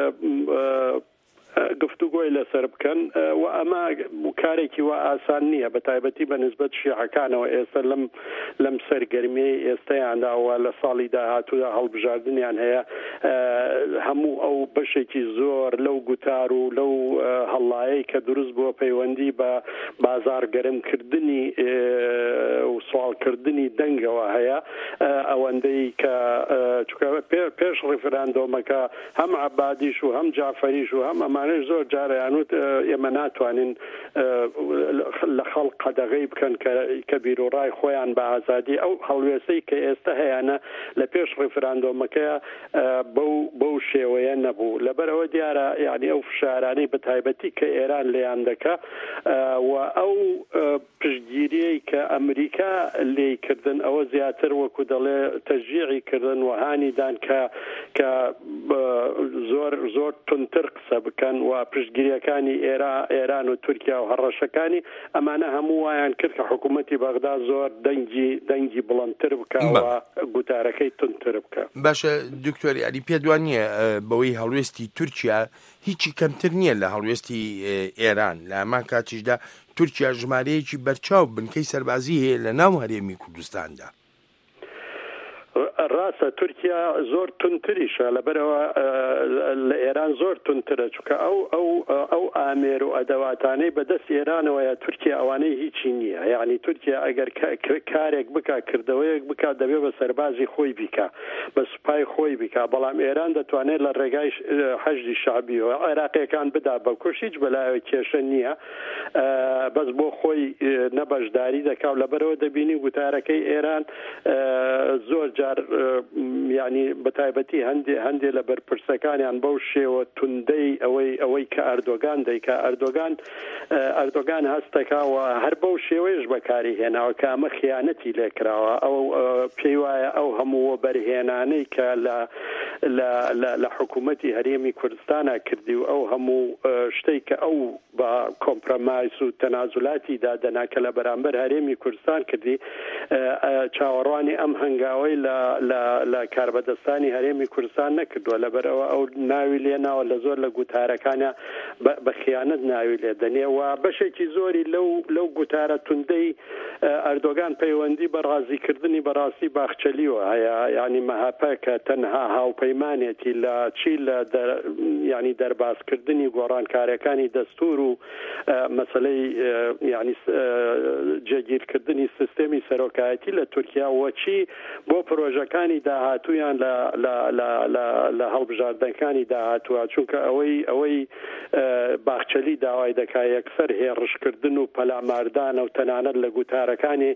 گفتوگۆی لەسەر بکەن و ئەمە کارێکی وا ئاسان نییە بە تایبەتی بە نسبەت شیعەکانەوە ئێستا لەم لەم سەرگەرمیەی ئێستایانداوە لە ساڵی داهاتوودا هەڵبژاردنیان هەیە هەموو ئەو بەشێکی زۆر لەو گوتار و لەو هەڵایەی کە دروست بووە پەیوەندی بە بازارگەرمکردنی و سوالکردنی دەنگەوە هەیە ئەوەندەی کە پێش ڕیفراندۆمەکە هەم عەبادیش و هەم جعفەریش و هەم ئەمانەش زۆر جارەیانوت ئێمە ناتوانین لە خەڵق قەدەغەی بکەن کە بیرۆڕای خۆیان بە ئازادی ئەو هەڵوێستەی کە ئێستا هەیەە لە پێش ڕیفراندۆمەکەیە بەو شێوەیە نەبوو لەبەرەوە دیارە یعنی ئەو فشارانەی بە تایبەتی کە ئێران لێیان دەکا و ئەو پشتگیریەی کە ئەمریکا لێی کردن ئەوە زیاتر وەکو دەڵێ تەشجیعی کردن و هانیدان کە کە زۆر زۆر تونتر قسە بکەن و پشتگیری پێشگیریەکانی ئێران و تورکیا و هەڕەشەکانی ئەمانە هەموو وایان کرد کە حکوومەتی بەغدا زۆر دەنگی دەنگی بڵندتر بکەوە گوتارەکەی تونتر بکە. باشە دکتۆر یاری پێدوان نییە بەوەی هەڵوێستی تورکیا هیچی کەمتر نییە لە هەڵوێستی ئێران لە هەمان کاتیشدا تورکیا ژمارەیەکی بەرچاو بنکەی سەربازی هەیە لە ناو هەرێمی کوردستاندا. ڕاستە تورکیا زۆر تونتریشە لەبەرەوە لە ئێران زۆر تونترە چونکە ئەو ئەو ئەو ئامێر و ئەدەواتانەی بەدەست ئێرانەوەیە تورکیا ئەوانەی هیچی نییە یعنی تورکیا ئەگەر کارێک بکە کردەوەیەک بکە دەبێت بە سەربازی خۆی بیکە بە سوپای خۆی بیکە بەڵام ئێران دەتوانێت لە ڕێگای حەشدی شعبیەوە عێراقیەکان بدا بە کوش هیچ بەلایەوە کێشە نییە بەس بۆ خۆی نەبەشداری دەکاو لەبەرەوە دەبینی گوتارەکەی ئێران زۆر جار ینی بەتایبەتی هەندێ هەندێ لە بەرپرسەکانیان بەو شێوە توندەی ئەوەی ئەوەی کە ئەردۆگان دەیکا ئەردۆگان ئەردۆگان هەستەکەوە هەر بەو شێوەیەش بەکاری هێناوە کە ئەمە خیانەتی لێکراوە ئەو پێی وایە ئەو هەموو بەرهێنانەی کە لە لە حکوومەتی هەرێمی کوردستانە کردی و ئەو هەموو شتەی کە ئەو بە کۆمپرۆمایس و تەنازولاتی دادەنا کە لە بەرامبەر هەرێمی کوردستان کردی چاوەڕوانی ئەم هەنگاوەی لە کاربەدەستانی هەرێمی کوردستان نەکردووە لەبەرەوە ئەو ناوی لێناوە لە زۆر لە گوتارەکانە بە خیانەت ناوی لێ دەنێ و بەشێکی زۆری لەو لەو گوتارە توندەی ئەردۆگان پەیوەندی بە ڕازیکردنی بەڕاستی باخچەلیوە هەیە ینی مەهاپە کە تەنها هاوپەیمانێتی لە چی لە ینی دەرباسکردنی گۆڕانکاریەکانی دەستور و مەسەلەی ینی جێگیرکردنی سیستەمی سەرۆکایەتی لە تورکیا وەچی بۆ پرۆژەکانی داهاتوویان لە هەڵبژاردنەکانی داهاتووە چونکە ئەوەی ئەوەی باخچەلی داوای دەکای یەکسەر هێڕشکردن و پەلاماردانە و تەنانەت لە گوتارەکانی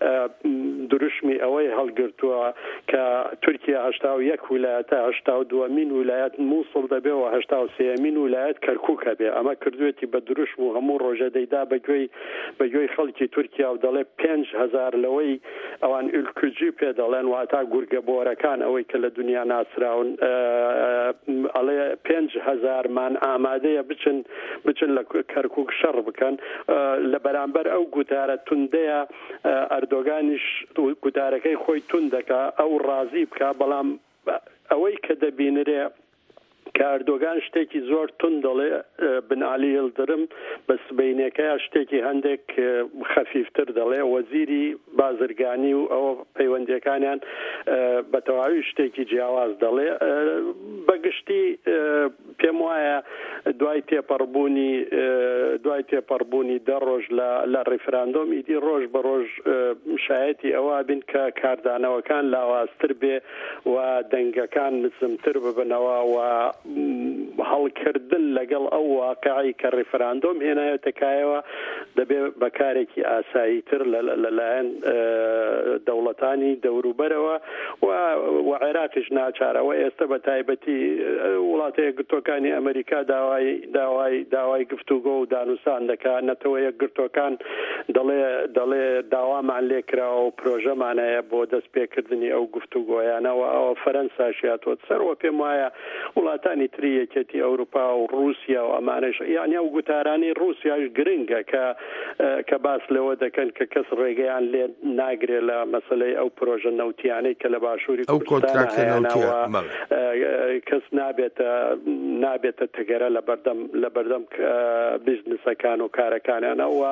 دروشمی ئەوەی هەڵگرتووە کە تورکیا هەشتا و یەک ویلایەتە هەشتا و دووەمین ویلایەت مووسڵ دەبێ و هەشتا و سێمین ویلایەت کەرکووکە بێ ئەمە کردوێتی بە دروشم و هەموو ڕۆژە دەیدا بەگوێی بەگوێی خەڵکی تورکیا و دەڵێ پێنج هەزار لەوەی ئەوان ئولکوجی پێ دەڵێن واتا گورگە بۆرەکان ئەوەی کە لە دنیا ناسراون ئەڵێ پێنج هەزارمان ئامادەیە بچن بچن لە کەرکووک شەڕ بکەن لە بەرامبەر ئەو گوتارە توندەیە ئەردۆگانیش گوتارەکەی خۆی تون دەکا ئەو ڕازی بکە بەڵام ئەوەی کە دەبینرێ کە ئەردۆگان شتێکی زۆر تون دەڵێ بنعالی هێڵدرم بە سبەینەکەی شتێکی هەندێک خەفیفتر دەڵێ وەزیری بازرگانی و ئەوە پەیوەندیەکانیان بە تەواوی شتێکی جیاواز دەڵێ بەگشتی پێم وایە دوای تێپەڕبوونی دوای تێپەڕبوونی دە ڕۆژ لە ڕیفراندۆم ئیدی ڕۆژ بە ڕۆژ شایەتی ئەوە بین کە کاردانەوەکان لاوازتر بێ و دەنگەکان نزمتر ببنەوە و هەڵکردن لەگەڵ ئەو واقعی کە ڕیفراندۆم هێنایەتەکایەوە دەبێ بەکارێکی ئاساییتر لەلایەن دەوڵەتانی دەوروبەرەوە و عێراقیش ناچارەوە ئێستا بە تایبەتی وڵاتە یەکگرتووەکانی ئەمریکا داوای داوای داوای گفتوگۆ و دانووسان دەکات نەتەوە یەکگرتووەکان دەڵێ دەڵێ داوامان لێکراوە و پرۆژەمانەیە بۆ دەستپێکردنی ئەو گفتوگۆیانەوە ئەوە فەرەنساشیاتوە سەرەوە پێم وایە وڵاتانی تری یەکێتی ئەوروپا و رووسیا و ئەمانش یانی ئەو گوتارانی رووسیاش گرنگە کە کە باس لەوە دەکەن کە کەس ڕێگەیان لێ ناگرێت لە مەسەلەی ئەو پرۆژە نەوتیانەی کە لە باشووری کوردستان هەیەناوە کەس نابێتە نابێتە تەگەرە لە بەردەم لە بەردەم بیزنسەکان و کارەکانیانەوە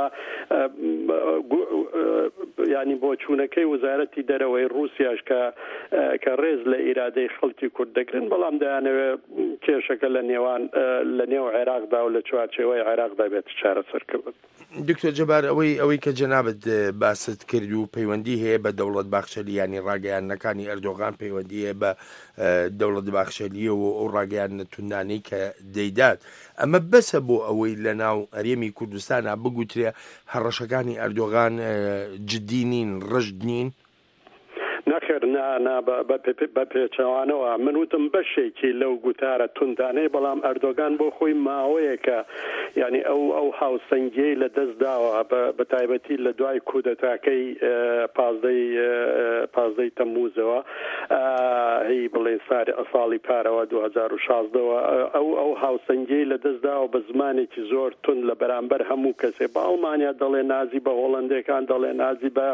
ینی بۆ چوونەکەی وزارەتی دەرەوەی رووسیاش کە کە ڕێز لە ئیرادەی خەڵکی کورد دەکرن بەڵام دەیانەوێت کێشەکە لە نێوان لە نێو عێراقدا و لە چوارچێوەی عێراقدا بێت چارەسەرکردن. دکتۆر جەبار ئەوەی ئەوەی کە جەنابەت باست کرد و پەیوەندی هەیە بە دەوڵەت باخچەلی ینی ڕاگەیاندنەکانی ئەردۆغان پەیوەندی هەیە بە دەوڵەت باخچەلیە و ئەو ڕاگەیاندنە توندانەی کە دەیدات ئەمە بەسە بۆ ئەوەی لە ناو هەرێمی کوردستانە بگوترێ هەڕەشەکانی ئەردۆغان جدی نین ڕژد نین. نەخێر نا بە پێچەوانەوە من وتم بەشێکی لەو گوتارە توندانەی بەڵام ئەردۆگان بۆ خۆی ماوەیەکە یعنی ئەو ئەو هاوسەنگیەی لە دەست داوە بە تایبەتی لە دوای کودەتاکەی پازدەی پازدەی تەمووزەوە هی بڵێ ساری ئەساڵی پارەوە دو هەزار و شازدەوە ئەو ئەو هاوسەنگیەی لە دەست داوە بە زمانێکی زۆر تون لە بەرامبەر هەموو کەسێ بە ئەڵمانیا دەڵێ نازی بە هۆڵندەکان دەڵێ نازی بە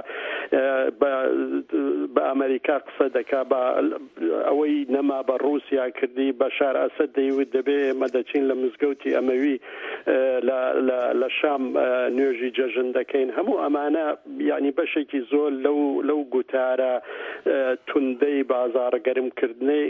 بە ئەمریکا قسە دەکا بە ئەوەی نەما بە رووسیا کردی بەشار ئەسەد دەیوت دەبێ ئێمە دەچین لە مزگەوتی ئەمەوی لە شام نوێژی جەژن دەکەین هەموو ئەمانە یعنی بەشێکی زۆر لەو لەو گوتارە توندەی بازاڕگەرمکردنەی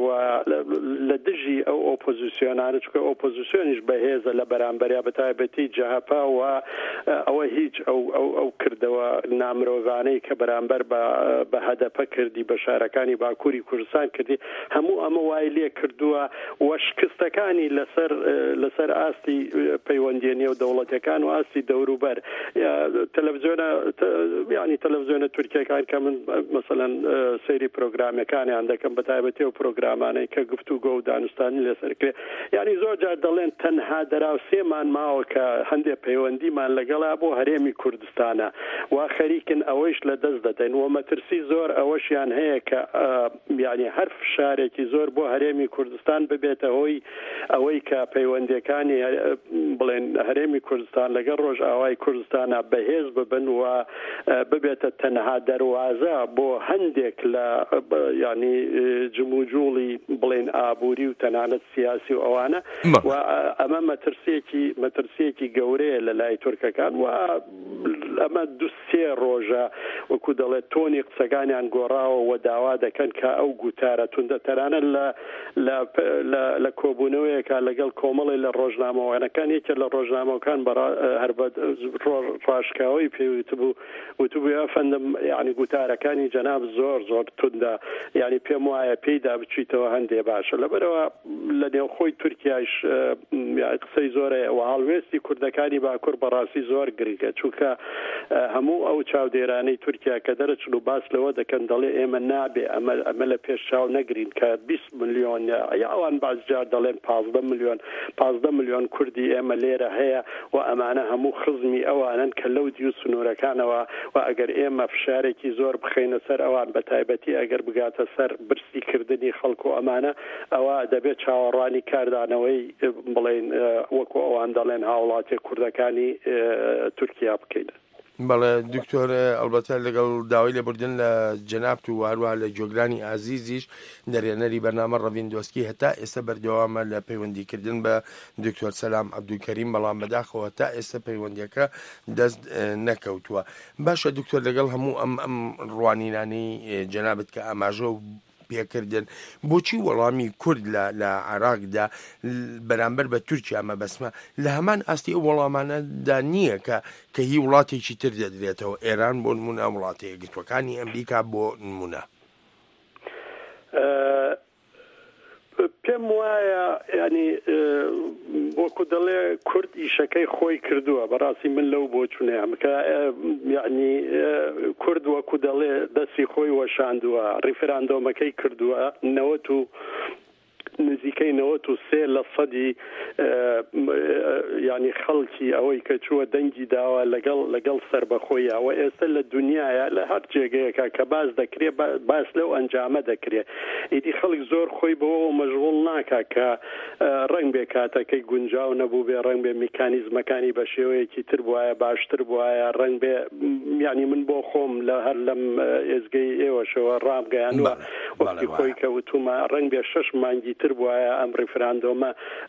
لە دژی ئەو ئۆپۆزیسیۆنانە چکە ئۆپۆزیسیۆنیش بەهێزە لە بەرامبەریا بە تایبەتی جەهەپا و ئەوە هیچ ئەو کردەوە نامرۆڤانەی کە بەرامبەر بە هەدەپە کردی بە شارەکانی باکووری کوردستان کردی هەموو ئەمە وای لێ کردووە وەشکستەکانی لەسەر لەسەر ئاستی پەیوەندی نێو دەوڵەتەکان و ئاستی دەوروبەر تەلەڤیزیۆنە ینی تەلەڤیزیۆنە تورکیەکان کە من مەسەلەن سەیری پرۆگرامەکانیان دەکەم بە تایبەتی و پرۆگرامانەی کە گفتوگۆ و دانوستانی لەسەر کرێ یعنی زۆر جار دەڵێن تەنها دەراوسێمان ماوە کە هەندێک پەیوەندیمان لەگەڵا بۆ هەرێمی کوردستانە وا خەریکن ئەوەیش لە دەست دەدەین و مەترسی زۆر ئەوەشیان هەیە کە یعنی هەر فشارێکی زۆر بۆ هەرێمی کوردستان ببێتە هۆی ئەوەی کە پەیوەندیەکانی بڵێن هەرێمی کوردستان لەگەڵ ڕۆژ ئاوای کوردستانە بەهێز ببن و ببێتە تەنها دەروازە بۆ هەندێک لە ینی جموجوڵی بڵێن ئابووری و تەنانەت سیاسی و ئەوانە و ئەمە مەترسێکی مەترسێکی گەورەیە لە لای تورکەکان و ئەمە دو سێ ڕۆژە وەکو دەڵێت تۆنی قسەکانیان گۆڕاوە و داوا دەکەن کە ئەو گوتارە توندە تەرانە لە کۆبوونەوەیەکە لەگەڵ کۆمەڵی لە ڕۆژنامەوانەکان یەکێک لە ڕۆژنامەکان هەر بە ڕاشکاوی پێویست بوو وتبوو ئەفەندم یعنی گوتارەکانی جەناب زۆر زۆر توندە یعنی پێم وایە پێیدا بچیتەوە هەندێ باشە لەبەرەوە لە نێوخۆی تورکیاش قسەی زۆرە و هەڵوێستی کوردەکانی باکوور بەڕاستی زۆر گرنگە چونکە هەموو ئەو چاودێرانەی تورکیا کە دەرەچن و باس لەوە دەکەن دەڵێ ئێمە نابێ ئەمە لە پێش چاو نەگرین کە بیست ملیۆن یاوان بازجار دەڵێن پازدە ملیۆن پازدە ملیۆن کوردی ئێمە لێرە هەیە و ئەمانە هەموو خزمی ئەوانن کە لەو دی و سنوورەکانەوە و ئەگەر ئێمە فشارێکی زۆر بخەینە سەر ئەوان بە تایبەتی ئەگەر بگاتە سەر برسیکردنی خەڵکو و ئەمانە ئەوە دەبێت چاوەڕوانی کاردانەوەی بڵێن وەکو ئەوان دەڵێن هاوڵاتی کوردەکانی تورکیا بکەین. بەڵێ دکتۆر ئەلبەتە لەگەڵ داوای لێبوردن لە جەنابت و هەروە لە جۆگرانی ئازیزیش دەرێنەری بەرنامە ڕەڤین دۆسکی هەتا ئێستا بەردەوامە لە پەیوەندیکردن بە دکتۆر سەلام عەبدولکەریم بەڵام بەداخەوە تا ئێستا پەیوەندیەکە دەست نەکەوتووە. باشە دکتۆر لەگەڵ هەموو ئەم ئەم ڕوانینانی جەنابت کە ئاماژە و پێکردن بۆچی وەڵامی کورد لە عێراقدا بەرامبەر بە تورکیا مەبەسمە لە هەمان ئاستی ئەو وەڵامانەدا نییە کە کە هی وڵاتێکی تر دەدرێتەوە ئێران بۆ نمونە وڵاتە یەکگرتووەکانی ئەمریکا بۆ نمونە پێم وایە ینی وەکو دەڵێ کورد ئیشەکەی خۆی کردووە بەڕاستی من لەو بۆ چونەیە کە یعنی کورد وەکو دەڵێ دەستی خۆی وەشاندووە ڕیفرەندۆمەکەی کردووە نەوەت و نزیکەی نەوەت و سێ لە سەدی ینی خەڵکی ئەوەی کە چووە دەنگی داوە لەگەڵ لەگەڵ سربەخۆیەوە ئێستا لە دنیاە لە هەر جێگەیەکە کە باس دەکرێت باس لەو ئەنجامە دەکرێت ئیدی خەڵک زۆر خۆی بەوە مەشغوڵ ناکە کە ڕنگ بێ کاتەکەی گونجاو نەبوو بێ ڕنگ بێ میکانیزمەکانی بە شێوەیەکی تر بواە باشتر بواە ڕنگ بێ ینی من بۆ خۆم لە هەر لەم ئێزگەی ئێوەشەوە ڕامگەیانوە وەختی خۆی کە وتومە ڕنگ بێ شەش مانگی تر بواە ئەم ڕیفرەندۆمە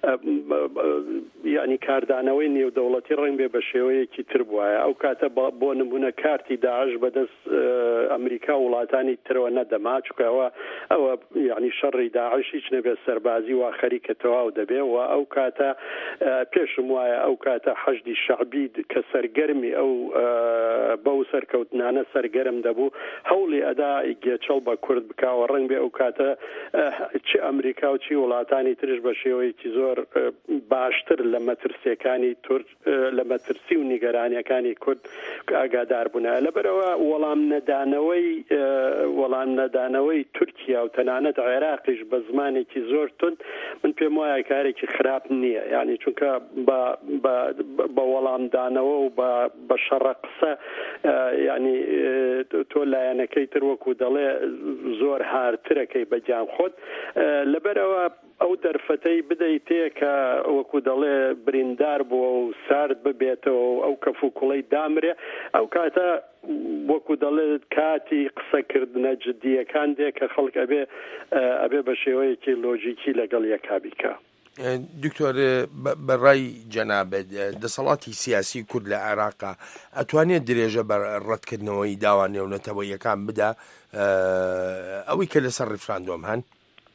ینی کاردانەوەی نێودەوڵەتی ڕنگ بێ بە شێوەیەکی تر بواە ئەو کاتە بۆ نمونە کارتی داعش بەدەست ئەمریکا وڵاتانی ترەوە نەدەما چکەوە ئەوە ینی شەڕی داعش هیچ نەبێت سەربازی وا خەریکە تەواو دەبێ و ئەو کاتە پێشم وایە ئەو کاتە حەشدی شەعبی کە سەرگەرمی ئەو بەو سەرکەوتنانە سەرگەرم دەبوو هەوڵی ئەدا گێچەڵ بە کورد بکاوە ڕنگ بێ ئەو کاتە چ ئەمریکا و ناوچی وڵاتانی ترش بە شێوەیەکی زۆر باشتر لە مەترسیەکانی تورک لە مەترسی و نیگەرانیەکانی کورد ئاگادار بوونە. لەبەرەوە وەڵام نەدانەوەی وەڵام نەدانەوەی تورکیا و تەنانەت عێراقیش بە زمانێکی زۆر تند من پێم وایە کارێکی خراپ نییە، یعنی چونکە بە وەڵامدانەوە و بە شەڕە قسە ینی تۆ لایەنەکەی تر وەکو دەڵێ زۆر هارترەکەی بەجان خۆت، لەبەرەوە ئەو دەرفەتەی بدەیت تێ کە وەکو دەڵێ بریندار بووە و سارد ببێتەوە و ئەو کەفوکوڵەی دامرێ، ئەو کاتە وەکو دەڵێت کاتی قسەکردنە جددیەکان دێ کە خەڵک ئەبێ ئەبێ بە شێوەیەکی لۆژیکی لەگەڵ یەکابیکە. دکتۆر بەڕای جەنابەت دەسەڵاتی سیاسی کورد لە عێراقا ئەتوانێت درێژە بە ڕەتکردنەوەی داوا نێونەتەوەیەکان بدا ئەوەی کە لەسەر ڕیفراندۆم هەن؟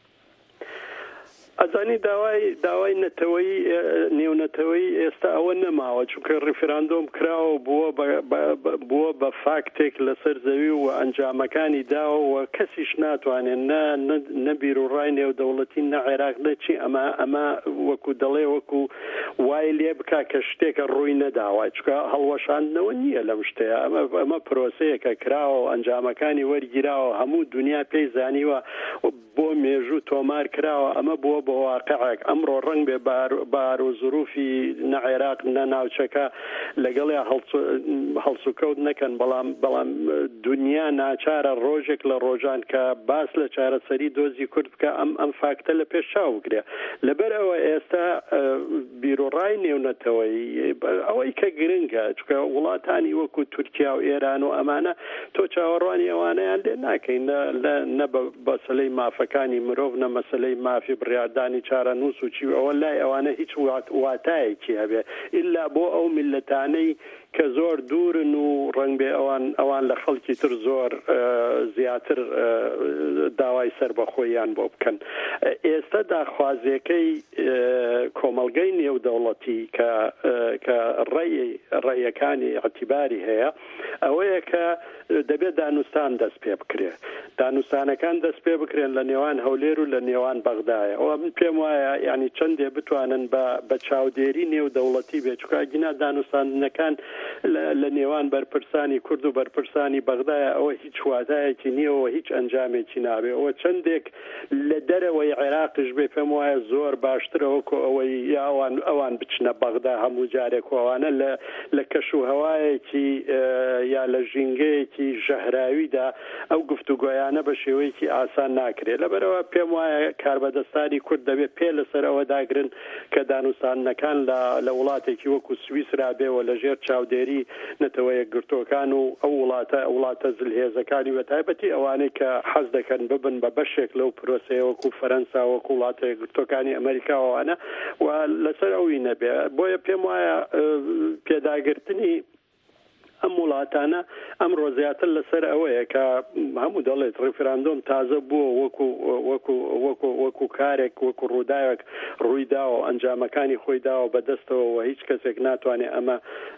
ئەزانی داوای داوای نەتەوەی نێونەتەوەی ئێستا ئەوە نەماوە، چونکە ڕیفراندۆم کراوە بووە بە فاکتێک لەسەر زەوی و ئەنجامەکانی داوە و کەسیش ناتوانێت نە بیرروڕای نێودەوڵەتی نە عێراق نەچی ئەمە ئەمە وەکو دەڵێ وەکو وای لێ بکا کە شتێکە ڕووی نەداوای، چونکە هەڵوەشاندنەوە نییە لەم شتەیە، ئەمە ئەمە پرۆسەیەکە کراوە و ئەنجامەکانی وەرگیراوە هەموو دنیا پێی زانیوە بۆ مێژوو تۆمار کراوە، ئەمە بووە بە واقعێک. ئەمڕۆ ڕەنگ بێ بار و زروفی نە عێراق نە ناوچەکە لەگەڵیا هەڵسوکەوت نەکەن، بەڵام بەڵام دنیا ناچارە ڕۆژێک لە ڕۆژان کە باس لە چارەسەری دۆزی کورد بکە ئەم ئەم فاکتە لە پێش چاو بگرێ. لەبەرەوە ئێستا بیرۆڕای نێونەتەوەی ئەوەی کە گرنگە، چونکە وڵاتانی وەکو تورکیا و ئێران و ئەمانە تۆ چاوەڕوانی ئەوانەیان لێ ناکەین نە بەسەلەی مافەکانی مرۆڤ نە مەسەلەی مافی بڕیاردانی چارە نووس و چی ئەوە لای ئەوانە هیچ واتایەکی هەبێ ئللا بۆ ئەو میلەتانەی کە زۆر دوورن و ڕەنگ بێ ئەوان ئەوان لە خەڵکی تر زۆر زیاتر داوای سەربەخۆیان بۆ بکەن. ئێستا داخوازیەکەی کۆمەڵگەی نێودەوڵەتی کە ڕێیەکانی ئەعتیباری هەیە ئەوەیە کە دەبێت دانوستان دەست پێ بکرێ، دانوستانەکان دەست پێ بکرێن لە نێوان هەولێر و لە نێوان بەغدایە. ئەوە من پێم وایە یعنی چەندێ بتوانن بە چاودێری نێودەوڵەتی بێ، چونکە گینا دانوستانەکان لە نێوان بەرپرسانی کورد و بەرپرسانی بەغدایە ئەوە هیچ واتایەکی نییەوە، هیچ ئەنجامێکی نابێ. ئەوە چەندێک لە دەرەوەی عێراقش بێ پێم وایە زۆر باشترەوەکو ئەوەی یاوان ئەوان بچنە بەغدا هەموو جارێک ئەوانە لە کەش و هەوایەکی یا لە ژینگەیەکی ژەهراویدا ئەو گفتوگۆیانە بە شێوەیەکی ئاسان ناکرێت. لەبەرەوە پێم وایە کاربەدەستانی کورد دەبێت پێ لەسەر ئەوە داگرن کە دانوستانەکان لە وڵاتێکی وەکو سویسرا بێەوە لە ژێر چاودێری نەتەوەیە گرتوەکان و ئەو وڵاتە وڵاتە زلهێزەکانی بە تایبەتی ئەوانەی کە حەز دەکەن ببن بە بەشێک لەو پرۆسەیە وەکو فەرەنسا وەکو وڵاتە گرتوەکانی ئەمریکاوانە و لەسەر ئەوی نەبێ. بۆیە پێم وایە پێداگرتنی ئەم وڵاتانە ئەمڕۆ زیاتر لەسەر ئەوەیە کە هەموو دەڵێت ڕیفراندۆم تازە بووە وەکو وەکو وەکو وەکو کارێک وەکو ڕووداوێک ڕوویداوە ئەنجامەکانی خۆی داوە بەدەستەوە و هیچ کەسێک ناتوانێت ئەمە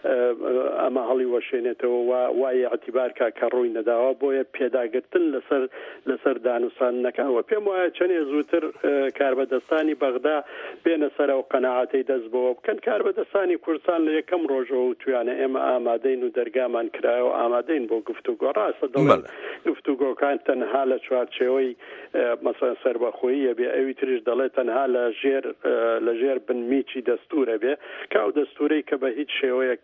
ئەمە هەڵی وەشێنێتەوە وایە ئەتیبارکە کە ڕووی نەداوە. بۆیە پێداگرتن لەسەر لەسەر دانوستانەکانەوە پێم وایە چەندێ زووتر کاربەدەستانی بەغدا بێنە سەر ئەو قەناعەتەی دەست بۆەوە بکەن. کاربەدەستانی کوردستان لە یەکەم ڕۆژەوە و توانە ئێمە ئامادەین و دەرگامان کرایەوە ئامادەین بۆ گفتوگۆ. ڕاستە دەڵێن گفتوگۆکان تەنها لە چوارچێوەی مەسەڵەن سەربەخۆییە بێ، ئەوی تریش دەڵێت تەنها لە ژێر لە ژێر بنمیچی دەستورە بێ کە ئەو دەستورەی کە بە هیچ شێوەیەک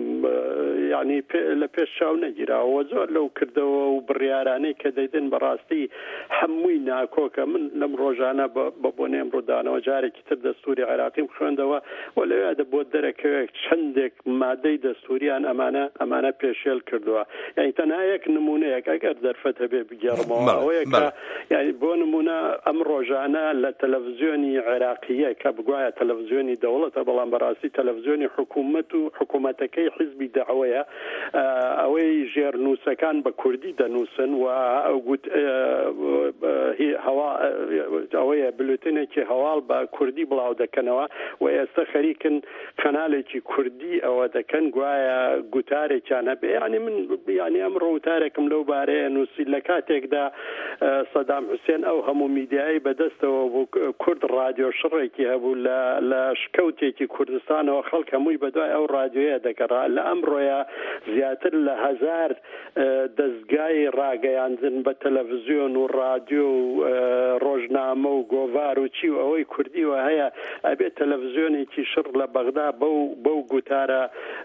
یعنی لە پێش چاو نەگیراوە زۆر لەو کردەوە و بڕیارانەی کە دەیدن بەڕاستی هەمووی ناکۆکە. من لەم ڕۆژانە بە بۆنێ ئەمڕۆدانەوە جارێکی تر دەستوری عێراقیم خوێندەوە و لەوێ بۆ دەرەکەوێک چەندێک مادەی دەستوریان ئەمانە ئەمانە پێشێل کردووە. یعنی تەنها یەک نمونەیەک ئەگەر دەرفەت هەبێ بگەڕمەوە ئەوەیە کە یعنی بۆ نمونە ئەم ڕۆژانە لە تەلەڤیزیۆنی عێراقیە کە بگوایە تەلەڤیزیۆنی دەوڵەتە بەڵام بەڕاستی تەلەڤیزیۆنی حکوومەت و حکوومەتەکەی حیزبی دەعوەیە ئەوەی ژێرنووسەکان بە کوردی دەنووسن و ئەوەیە بلوتنێکی هەواڵ بە کوردی بڵاو دەکەنەوە و ئێستا خەریکن کەنالێکی کوردی ئەوە دەکەن گوایە گوتارێک شڕێکیان هەبێ ینی من ینی ئەم ڕووتارێکم لەو بارەیە نووسی لە کاتێکدا سەدام حوسێن ئەو هەموو میدیایی بەدەستەوە بوو کورد رادیۆ شڕێکی هەبوو لە شکەوتێکی کوردستانەوە خەڵک هەمووی بەدوای ئەو رادیۆیە دەگەڕا لە ئەمڕۆیە زیاتر لە هەزار دەستگای ڕاگەیاندن بە تەلەڤیزیۆن و رادیۆ و ڕۆژنامە و گۆڤار و چی و ئەوەی کوردیوە هەیە ئەبێت تەلەڤیزیۆنێکی شڕ لە بەغدا بەو گوتارە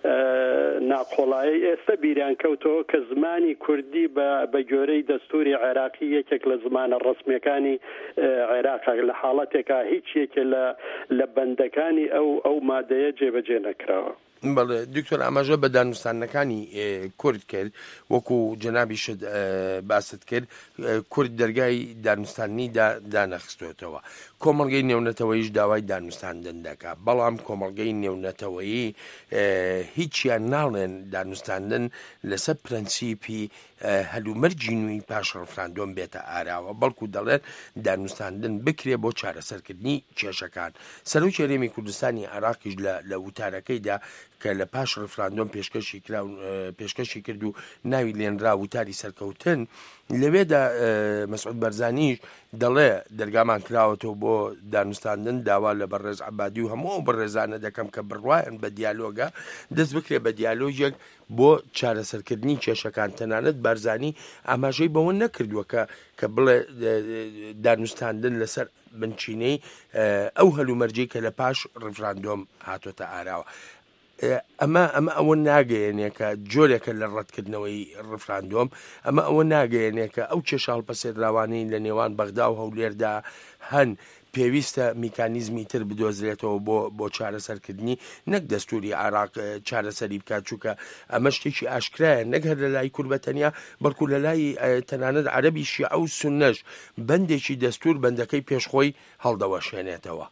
ناقۆڵایی ئێستا بیریان کەوتەوە کە زمانی کوردی بە گوێرەی دەستوری عێراقی یەکێک لە زمانە ڕسمیەکانی عێراق لە حاڵەتێکا هیچ یەکێ لە بەندەکانی ئەو ئەو مادەیە جێبەجێ نەکراوە. بەڵێ دکتۆر ئاماژە بە دانوستانەکانی کورد کرد وەکو جەنابیشت باست کرد کورد دەرگای دانوستانی دانەخستوێتەوە کۆمەڵگەی نێونەتەوەیش داوای دانوستاندن دەکات بەڵام کۆمەڵگەی نێونەتەوەیی هیچیان ناڵێن دانوستاندن لەسەر پرەنسیپی هەلومەرجی نوێی پاش ڕفراندۆم بێتە ئاراوە بەڵکو دەڵێن دانوستاندن بکرێ بۆ چارەسەرکردنی کێشەکان. سەرۆکی هەرێمی کوردستانی عێراقیش لە وتارەکەیدا کە لە پاش ڕفراندۆم پێشکەشی پێشکەشی کرد و ناوی لێنرا وتاری سەرکەوتن لەوێدا مەسعود بەرزانیش دەڵێ دەرگامان کراوەتەوە بۆ دانوستاندن داوا لە بەڕێز عەبادی و هەموو بەڕێزانە دەکەم کە بڕوایان بە دیالۆگە دەست بکرێ بە دیالۆژێک بۆ چارەسەرکردنی کێشەکان. تەنانەت بەرزانی ئاماژەی بەوە نەکردووە کە بڵێ دانوستاندن لەسەر بنچینەی ئەو هەلومەرجەی کە لە پاش ڕفراندۆم هاتۆتە ئاراوە. ئەمە ئەمە ئەوە ناگەیەنێ کە جۆرێکە لە ڕەتکردنەوەی ڕفراندۆم ئەمە ئەوە ناگەیەنێ کە ئەو کێشاڵ پەسێدراوانەی لە نێوان بەغدا و هەولێردا هەن پێویستە میکانیزمی تر بدۆزرێتەوە بۆ بۆ چارەسەرکردنی نەک دەستوری عێراق چارەسەری بکات چووکە ئەمە شتێکی ئاشکرایە نەک هەر لە لای کورد بەتەنیا بەڵکو لە لای تەنانەت عەرەبی شیعە و سوننەش بەندێکی دەستور بەندەکەی پێشخۆی هەڵدەوەشێنێتەوە.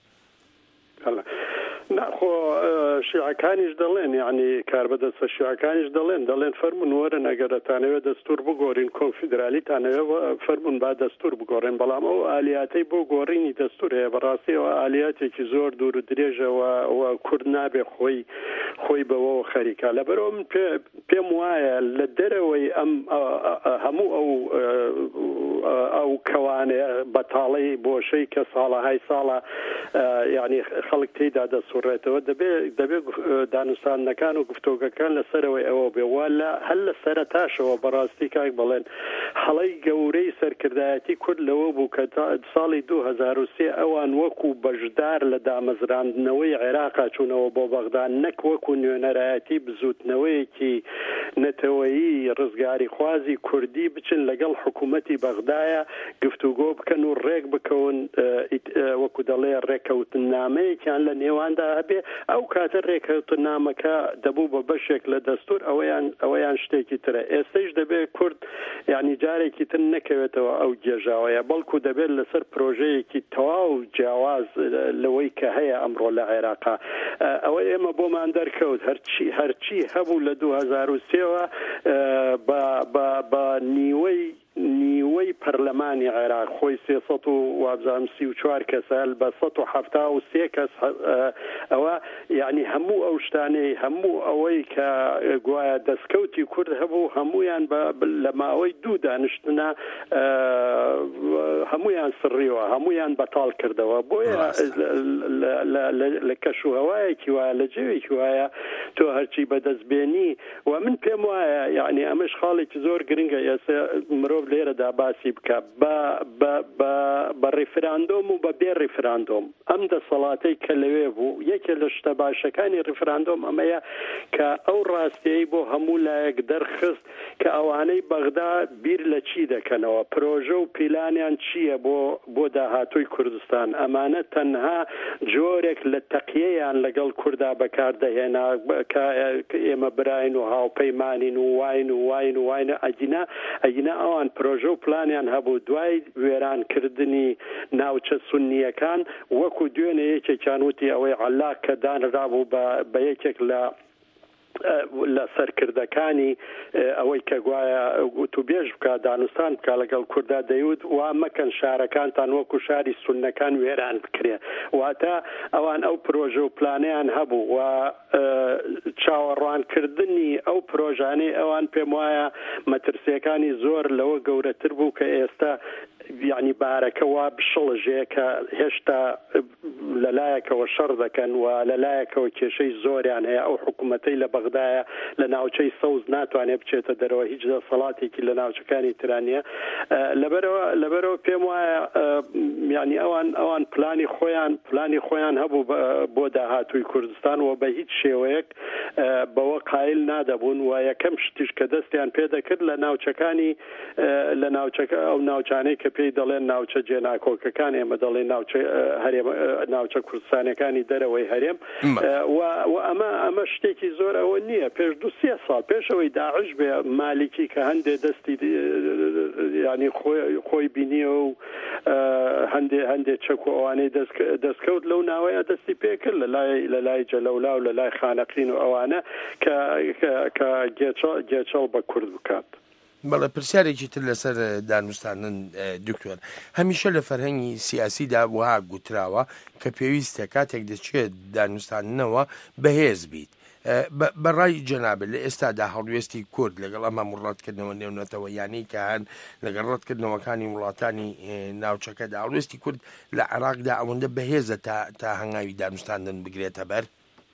ناخۆ شیعەکانیش دەڵێن یعنی کار بەدەستە شیعەکانیش دەڵێن دەڵێن فەرمون وەرن ئەگەر دەتانەوێت دەستور بگۆڕین کۆنفیدرالیتانەوێت فەرمون با دەستور بگۆڕێن بەڵام ئەو ئالیاتەی بۆ گۆڕینی دەستور هەیە بەڕاستی ئەوە ئالیاتێکی زۆر دوور و درێژەوە کورد نابێ خۆی خۆی بەوە خەریکە لەبەرەوە من پێم وایە لە دەرەوەی ئەم هەموو ئەو ئەو کەوانەیە بەتاڵەی بۆشەی کە ساڵەهای ساڵە یعنی خەڵک تێیدا دەسوڕێتەوە دەبێت دانوستانەکان و گفتۆگەکان لەسەرەوەی ئەوە بێوە لە هەل لە سەرەتاشەوە بەڕاستی کاک بڵێن هەڵەی گەورەی سەرکردایەتی کورد لەوە بوو کە ساڵی دوو هەزار و سێ ئەوان وەکو بەشدار لە دامەزراندنەوەی عێراقا چوونەوە بۆ بەغدا نەک وەکو نوێنەرایەتی بزوتنەوەیەکی نەتەوەیی ڕزگاری خوازی کوردی بچن لەگەڵ حکوومەتی بەغدایە گفتوگۆ بکەن و ڕێک بکەون وەکو دەڵێ ڕێکەوتن نامەیەکیان لە نێواندا هەبێ ئەو کاتە ڕێکەوتن نامەکە دەبوو بە بەشێک لە دەستور ئەوەیان ئەوەیان شتێکی ترە ئێستەش دەبێت کورد یعنی جارێکی تر نەکەوێتەوە ئەو گێژاوەیە بەڵکو دەبێت لەسەر پرۆژەیەکی تەواو جیاواز لەوەی کە هەیە ئەمڕۆ لە عێراقا ئەوە ئێمە بۆمان دەرکەوت هەرچی هەرچی هەبوو لە دوو هەزار و سێوە بە نیوەی نیوەی پەرلەمانی عێراق خۆی سێسەد و وابزانم سی و چوار کەسە بە سەد و حەفتا و سێ کەس ئەوە یعنی هەموو ئەو شتانەی هەموو ئەوەی کە گوایە دەستکەوتی کورد هەبوو هەمویان لە ماوەی دوو دانیشتنە هەمویان سڕیەوە هەمویان بەتاڵ کردەوە بۆیە لە کەشوهەوایەکی وایە لە جێوێکی وایە تۆ هەرچی بەدەستبێنی و من پێم وایە یعنی ئەمەش خاڵێکی زۆر گرنگە ئێستا مرۆڤ لێرەدا باسی بکە بە ڕیفراندۆم و بە بێ ڕیفراندۆم ئەم دەسەڵاتەی کە لەوێ بوو یەکێ لە شتە باشەکانی ڕیفراندۆم ئەمەیە کە ئەو ڕاستیەی بۆ هەموو لایەک دەرخست کە ئەوانەی بەغدا بیر لە چی دەکەنەوە پرۆژە و پیلانیان چییە بۆ بۆ داهاتووی کوردستان ئەمانە تەنها جۆرێک لە تەقیەیان لەگەڵ کووردا بەکاردەهێنا کە ئێمە براین و هاوپەیمانین و واین و واین و واینە ئەگینا ئەگینا ئەوان پرۆژە و پلانیان هەبوو دوای وێرانکردنی ناوچە سونیەکان وەکو دوێنێ یەکێکیان وتی ئەوەی عەلاق کە دانرابوو بە یەکێک لە لە سەرکردەکانی ئەوەی کە گوایە گوتوبێژ بکە دانوستان بکە لەگەڵ کووردا دەیوت وا مەکەن شارەکانتان وەکو شاری سونەکان وێران بکرێ واتە ئەوان ئەو پرۆژە و پلانیان هەبوو و چاوەڕوانکردنی ئەو پرۆژانەی ئەوان پێم وایە مەترسیەکانی زۆر لەوە گەورەتر بوو کە ئێستا یعنی بارەکە وا بشڵژێ کە هێشتا لەلایەکەوە شەڕ دەکەن و لەلایەکەوە کێشەی زۆریان هەیە ئەو حکوومەتەی لە بەغدایە لە ناوچەی سەوز ناتوانێت بچێتە دەرەوە هیچ دەسەڵاتێکی لە ناوچەکانی ترانیە لەبەرەوە لەبەرەوە پێم وایە یعنی ئەوان ئەوان پلانی خۆیان پلانی خۆیان هەبوو بۆ داهاتووی کوردستان و بە هیچ شێوەیەک بەوە قایل نادەبوون و یەکەم شتیش کە دەستیان پێدەکرد لە ناوچەکانی لە ناوچەکە ئەو ناوچانەی کە پێی دەڵێن ناوچە جێناکۆکەکان ئێمە دەڵێن ناوچە هەرێم ناوچە کوردستانەکانی دەرەوەی هەرێم و ئەمە ئەمە شتێکی زۆر ئەوە نییە پێش دو سێ ساڵ پێشەوەی داعش بێ مالیکی کە هەندێ دەستی ینی خۆی بینیە و هەندێ هەندێک چەک و ئەوانەی دەستکەوت لەو ناوەیە دەستی پێکرد لە لای لە لای جەلەولا و لە لای خانەقین و ئەوانە کە گێچەڵ بە کورد بکات. بەڵێ پرسیارێکی تر لەسەر دانوستانن دکتۆر هەمیشە لە فەرهەنگی سیاسیدا وها گوتراوە کە پێویستە کاتێک دەچێت دانوستاننەوە بەهێز بیت بەڕای جەنابێت لە ئێستادا هەڵوێستی کورد لەگەڵ ئەمە ڕەتکردنەوە نێونەتەوە یانی کە هەن لەگەڵ ڕەتکردنەوەکانی وڵاتانی ناوچەکەدا هەڵوێستی کورد لە عێراقدا ئەوەندە بەهێزە تا هەنگاوی دانوستاندن بگرێتە بەر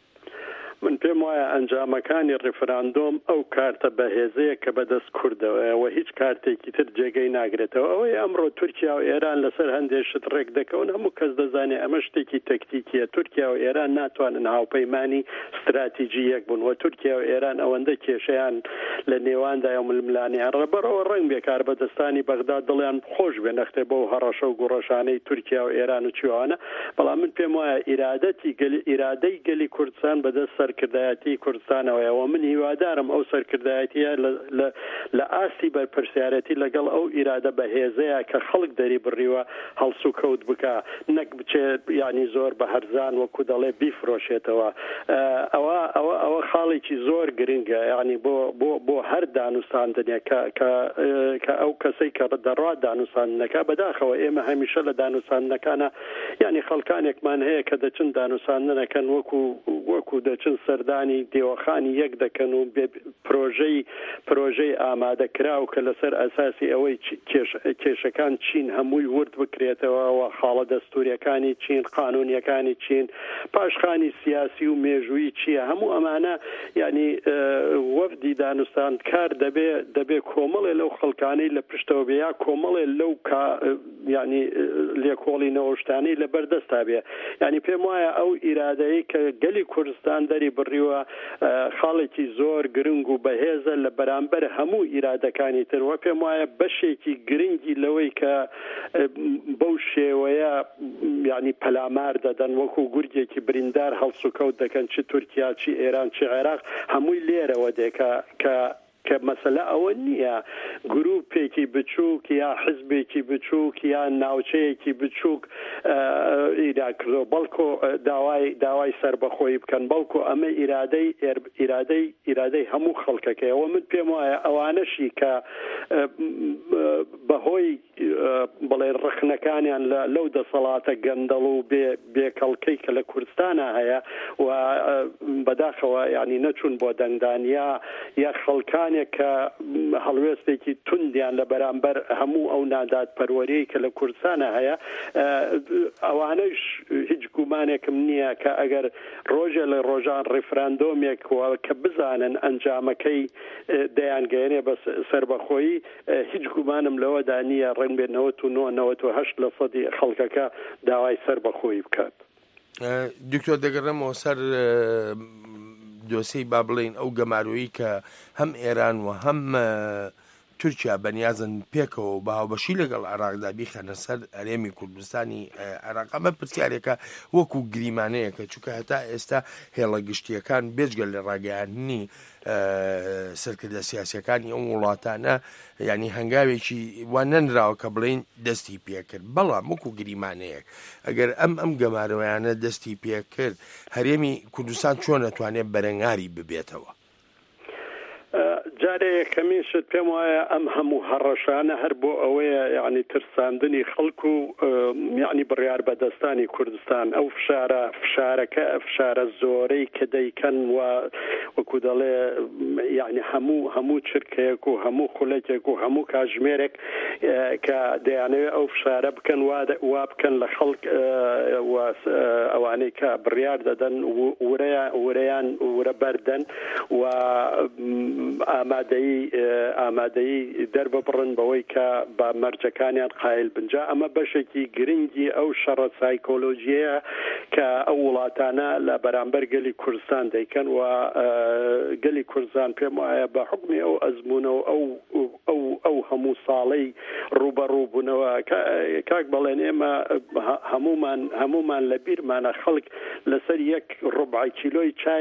من پێم وایە ئەنجامەکانی ڕێفراندۆم ئەو کارتە بەهێزەیە کە بەدەست کوردەوەیەوە هیچ کارتێکی تر جێگەی ناگرێتەوە ئەوەی ئەمڕۆ تورکیا و ئێران لەسەر هەندێک شت ڕێک دەکەون هەموو کەس دەزانێت ئەمە شتێکی تەکتیکیە تورکیا و ئێران ناتوانن هاوپەیمانی استراتیژی یەک بوون و تورکیا و ئێران ئەوەندە کێشەیان لە نێواندا ململانیان ڕەبەرەوە ڕنگ بێکار بەدەستانی بەغداد دڵیان خۆش بێ نەختێ بۆ هەڕەشە و گوڕەشانەی تورکیا و ئێران و چیوانە بەڵام من پێم وایە ئیرادەتی ئیرادەی گەلی کوردستان بەدەست سەرکردایەتی کوردستانەوەیەوە من هیوادارم ئەو سەرکردایەتیە لە ئاستی بەرپرسیارەتی لەگەڵ ئەو ئیرادە بەهێزەیە کە خەڵک دەری بڕیوە هەڵس و کەوت بکە نەک بچێت ینی زۆر بە هەرزان وەکو دەڵێ بیفرۆشێتەوە ئەوە ئەوە ئەوە خاڵێکی زۆر گرنگە ینی بۆ بۆ بۆ هەر دانوستاندنێ کە ئەو کەسەی کە دەڕات دانوستاندنەکە بەداخەوە ئێمە هەمیشە لە دانوستاندنەکانە ینی خەڵکانێکمان هەیە کە دەچن دانوستاندنەکەن وەکو وەکو دەچن سەردانی دێوەخانی یەک دەکەن و پرۆژەی پرۆژەی ئامادەکرا و کە لەسەر ئەساسی ئەوەی کێشەکان چین هەمووی ورد بکرێتەوە و خاڵە دەستوریەکانی چین قانونیەکانی چین پاشخانی سیاسی و مێژووی چییە هەموو ئەمانە ینی وەفدی دانوستان کار دەبێ دەبێ کۆمەڵێ لەو خەڵکانەی لە پشتەوە بێ یا کۆمەڵێ لەو ینی لێکۆڵی نەوەشتانی لە بەردەستا بێ ینی پێم وایە ئەو ئیرادەیە کە گەلی کوردستان دەری بڕیوە خاڵێکی زۆر گرنگ و بەهێزە لە بەرامبەر هەموو ئیرادەکانی تر وە پێم وایە بەشێکی گرنگی لەوەی کە بەو شێوەیە ینی پەلامار دەدەن وەکو گورگێکی بریندار هەڵس و کەوت دەکەن چی تورکیا چی ئێران چی عێراق هەمووی لێرەوە دێکە کە کە مەسەلە ئەوە نییە گروپێکی بچووک یا حزبێکی بچووک یا ناوچەیەکی بچووک ئیراکردۆ بەڵکو داوای داوای سربەخۆی بکەن بەڵکو ئەمە ئیرادەی ئیرادەی ئیرادەی هەموو خەڵکەکەیەوە من پێم وایە ئەوانەشی کە بەهۆی بڵێ ڕخنەکانیان لەو دەسەڵاتە گەندەڵ و بێکەڵکەی کە لە کوردستانە هەیە و بەداخەوە ینی نەچوون بۆ دەنگدانیا یا خەڵکان کە هەڵوێستێکی توندیان لە بەرامبەر هەموو ئەو نادات پەروەریی کە لە کوردستانە هەیە ئەوانەش هیچ گومانێکم نییە کە ئەگەر ڕۆژە لە ڕۆژان ڕێفراندۆمێک کە بزانن ئەنجامەکەی دەیانگەێنێ بە سربەخۆیی هیچ گومانم لەوەدا نییە ڕنگ بێ نەوەت و نۆ نەوەت و هەشت لە سەدی خەڵکەکە داوای سربەخۆیی بکات. دکتۆر دەگەڕێمەوە سەر دۆسەی با بڵێن ئەو گەمارویی کە هەم ئێران و هەم تورکیا بەنیازن پێکەوە و باوبەشی لەگەڵ عێراقدا بیخەنە سەر هەرێمی کوردستانی عێراق ئەمە پرسیارێکە وەکو گریمانەیەکە چونکە هەتا ئێستا هێڵە گشتیەکان بێجگەل لە ڕاگەیاندنی سەرکردە سیاسیەکانی ئەم وڵاتانە ینی هەنگاوێکی وان نەنراوە کە بڵێن دەستی پێکرد بەڵام وەکو گریمانەیەک ئەگەر ئەم ئەم گەمارەوەیانە دەستی پێکرد هەرێمی کوردستان چۆن نەتوانێت بەرەنگاری ببێتەوە؟ ژمارەیە کەمیشت پێم وایە ئەم هەموو هەڕەشانە هەر بۆ ئەوەیە یعنی ترساندنی خەڵکو و یعنی بڕیار بەدەستانی کوردستان ئەو فشارە فشارەکە فشارە زۆرەی کە دەیکەن و وەکو دەڵێ یعنی هەموو هەموو چرکەیەک و هەموو خولەکێک و هەموو کاتژمێرێک کە دەیانەوێت ئەو فشارە بکەن وا بکەن لە خەڵک ئەوانەی کە بڕیار دەدەن ورەیان ورە بەردەن و ئامادەی ئامادەی دەرببڕن بەوەی کە بە مەرجەکانیان قایل بنجا ئەمە بەشێکی گرنگی ئەو شەڕە سایکۆلۆژیە کە ئەو وڵاتانە لە بەرامبەر گەلی کوردستان دەیکەن و گەلی کوردستان پێم وایە بە حکمی ئەو ئەزمونەوە ئەو ئەو ئەو هەموو ساڵەی ڕوبەڕووبوونەوە کاک بەڵێن ئێمە هەمومان هەمومان لە بیرمانە خەڵک لەسەر یەک ڕوبعی کیلۆی چای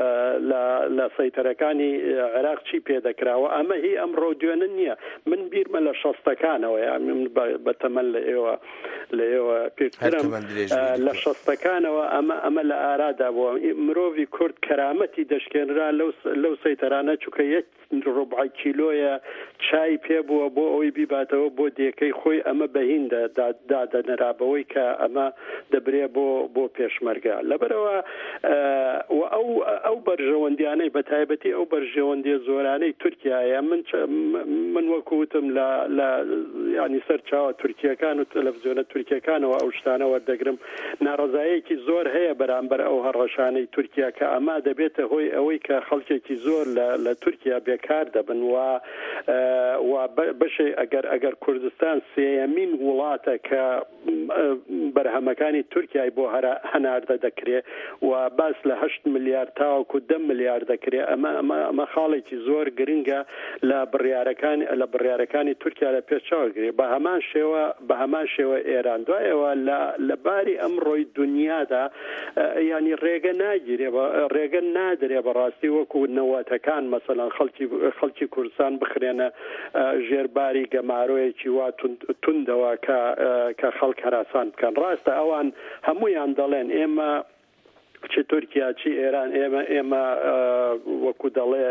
لە سەیتەرەکانی عێراق چی پێدەکراوە ئەمە هی ئەمڕۆ دوێنە نییە من بیرمە لە شەستەکانەوە من بەتەمەن لە ئێوە لە ئێوە پێترم لە شەستەکانەوە ئەمە ئەمە لە ئارادا بووە مرۆڤی کورد کەرامەتی دەشکێنرا لەو سەیتەرانە چووکە یەک ڕوبعی کیلۆیە چای پێ بووە بۆ ئەوەی بیباتەوە بۆ دێکەی خۆی ئەمە بەهین دادەنەرابەوەی کە ئەمە دەبرێ بۆ بۆ پێشمەرگە لەبەرەوە ئەو ئەو بەرژەوەندیانەی بە تایبەتی ئەو بەرژەوەندی زۆرانەی تورکیایە من من وەکوتم لە ینی سەر چاوە تورکیەکان و تەلەڤیزیۆنە تورکیەکانەوە ئەو شتانە وەردەگرم ناڕزایەکی زۆر هەیە بەرامبەر ئەو هەڕەشانەی تورکیا کە ئەما دەبێتە هۆی ئەوەی کە خەڵکێکی زۆر لە تورکیا بێکار دەبن و و بەشێ ئەگەر ئەگەر کوردستان سێیەمین وڵاتە کە بەرهەمەکانی تورکیای بۆ هەناردە دەکرێت و باس لە هەشت ملیار تاوەکو دە ملیار دەکرێت ئەمە ئەمە ئەمە خاڵێکی زۆر گرنگە لە بڕیارەکانی لە بڕیارەکانی تورکیا لە پێچاوەگرێت بە هەمان شێوە بە هەمان شێوە ئێران دوایەوە لە باری ئەم ڕۆی دنیادا ینی ڕێگە ناگیرێ ڕێگە نادرێ بەڕاستی وەکو نەوەتەکان مەسەڵەن خەڵکی خەڵکی کوردستان بخرێنە ژێرباری گەمارۆیەکی وا توندەوە کە خەڵک هەراسان بکەن ڕاستە ئەوان هەمویان دەڵێن ئێمە چی تورکیا چی ئێران ئێمە ئێمە وەکو دەڵێ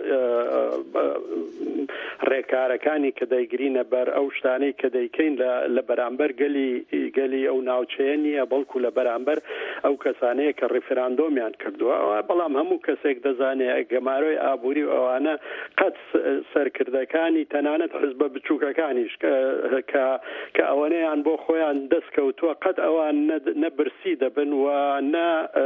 ڕێکارەکانی کە دەیگرینە بەر ئەو شتانەی کە دەیکەین لە بەرامبەر گەلی گەلی ئەو ناوچەیە نییە بەڵکو لە بەرامبەر ئەو کەسانەیە کە ڕیفراندۆمیان کردووە بەڵام هەموو کەسێک دەزانێت گەمارۆی ئابووری ئەوانە قەت سەرکردەکانی تەنانەت حزبە بچووکەکانیش کە ئەوانەیان بۆ خۆیان دەستکەوتووە قەت ئەوان نەبرسی دەبن و نە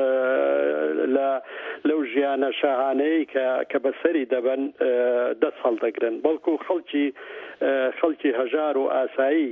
لەو ژیانە شاهانەیە کە بەسەری دەبن دەست هەڵدەگرن بەڵکو خەڵکی خەڵکی هەژار و ئاسایی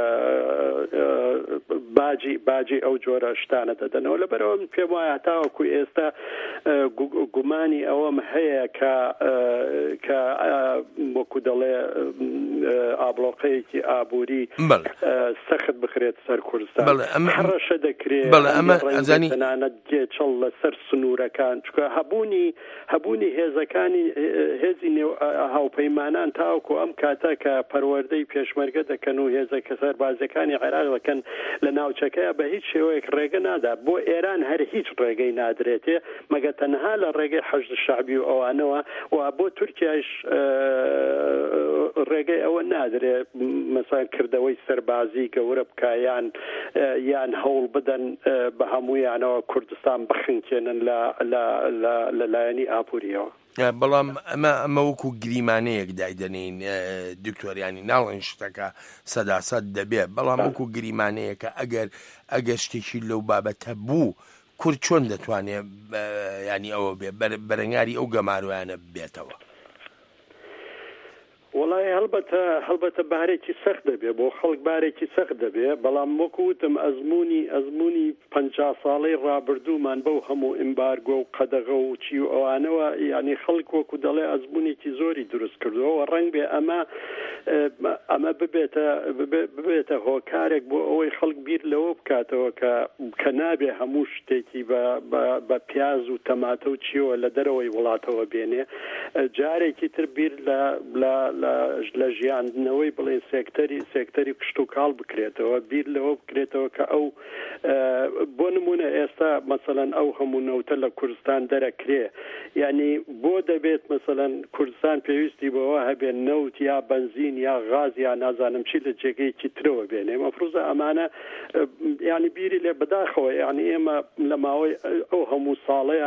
باجی باجی ئەو جۆرە شتانە دەدەنەوە لەبەرەوە من پێم وایە تاوەکو ئێستا گومانی ئەوەم هەیە کە کە وەکو دەڵێ ئابلۆقەیەکی ئابووری سەخت بخرێت سەر کوردستان هەڕەشە دەکرێت تەنانەت گێچەڵ لەسەر سنوورەکان چکە هەبوونی هەبوونی هێزەکانی هێزی هاوپەیمانان تاوەکو ئەم کاتە کە پەروەردەی پێشمەرگە دەکەن و هێزەکە سەربازەکانی عێراق دەکەن لە ناوچەکەیە بە هیچ شێوەیەک ڕێگە نادا بۆ ئێران هەر هیچ ڕێگەی نادرێتێ مەگە تەنها لە ڕێگەی حەشد شعبی و ئەوانەوە و بۆ تورکیاش ڕێگەی ئەوە نادرێت مەسەڵەن کردەوەی سەربازی گەورە بکایان یان هەوڵ بدەن بە هەموویانەوە کوردستان بخنکێنن لەلایەنی ئاپوریەوە بەڵام ئەمە ئەمە وەکو گریمانەیەک دایدەنین دکتۆریانی ناڵێن شتەکە سەداسەد دەبێت بەڵام وەکو گریمانەیەکە ئەگەر ئەگەر شتێکی لەو بابەتە بوو کورد چۆن دەتوانێت ینی ئەوە بێ بەرەنگاری ئەو گەمارویانە بێتەوە وڵای هەڵبەتە هەڵبەتە بارێکی سەخت دەبێت بۆ خەڵک بارێکی سەخت دەبێت بەڵام وەکوتم ئەزمموی ئەزمموی پەنجا ساڵەی ڕابردوومان بەو هەموو ئیمبارگۆ و قەدەغە و چی و ئەوانەوە ینی خەڵک وەکو دەڵێ ئەزممویەکی زۆری دروست کردوەوە ڕەنگ بێ ئەمە ئەمە ببێتە ببێتە هۆکارێک بۆ ئەوەی خەڵک بیر لەوە بکاتەوە کە نابێ هەموو شتێکی بە پیاز و تەماتە و چیوە لە دەرەوەی وڵاتەوە بێنێ جارێکی تر بیر لە لە ژیاندنەوەی بڵێن سێکتەری سێکتەری کشت و کاڵ بکرێتەوە بیر لەوە بکرێتەوە کە ئەو بۆ نمونە ئێستا مەسەڵەن ئەو هەموو نەوتە لە کوردستان دەرەکرێ یعنی بۆ دەبێت مەسەڵەن کوردستان پێویستی بەوە هەبێ نەوت یا بنزین یا غاز یا نازانم چی لە جێگەیەکی ترەوە بێنێ مەفروضە ئەمانە ینی بیری لێ بداخەوە یعنی ئێمە لە ماوەی ئەو هەموو ساڵەیە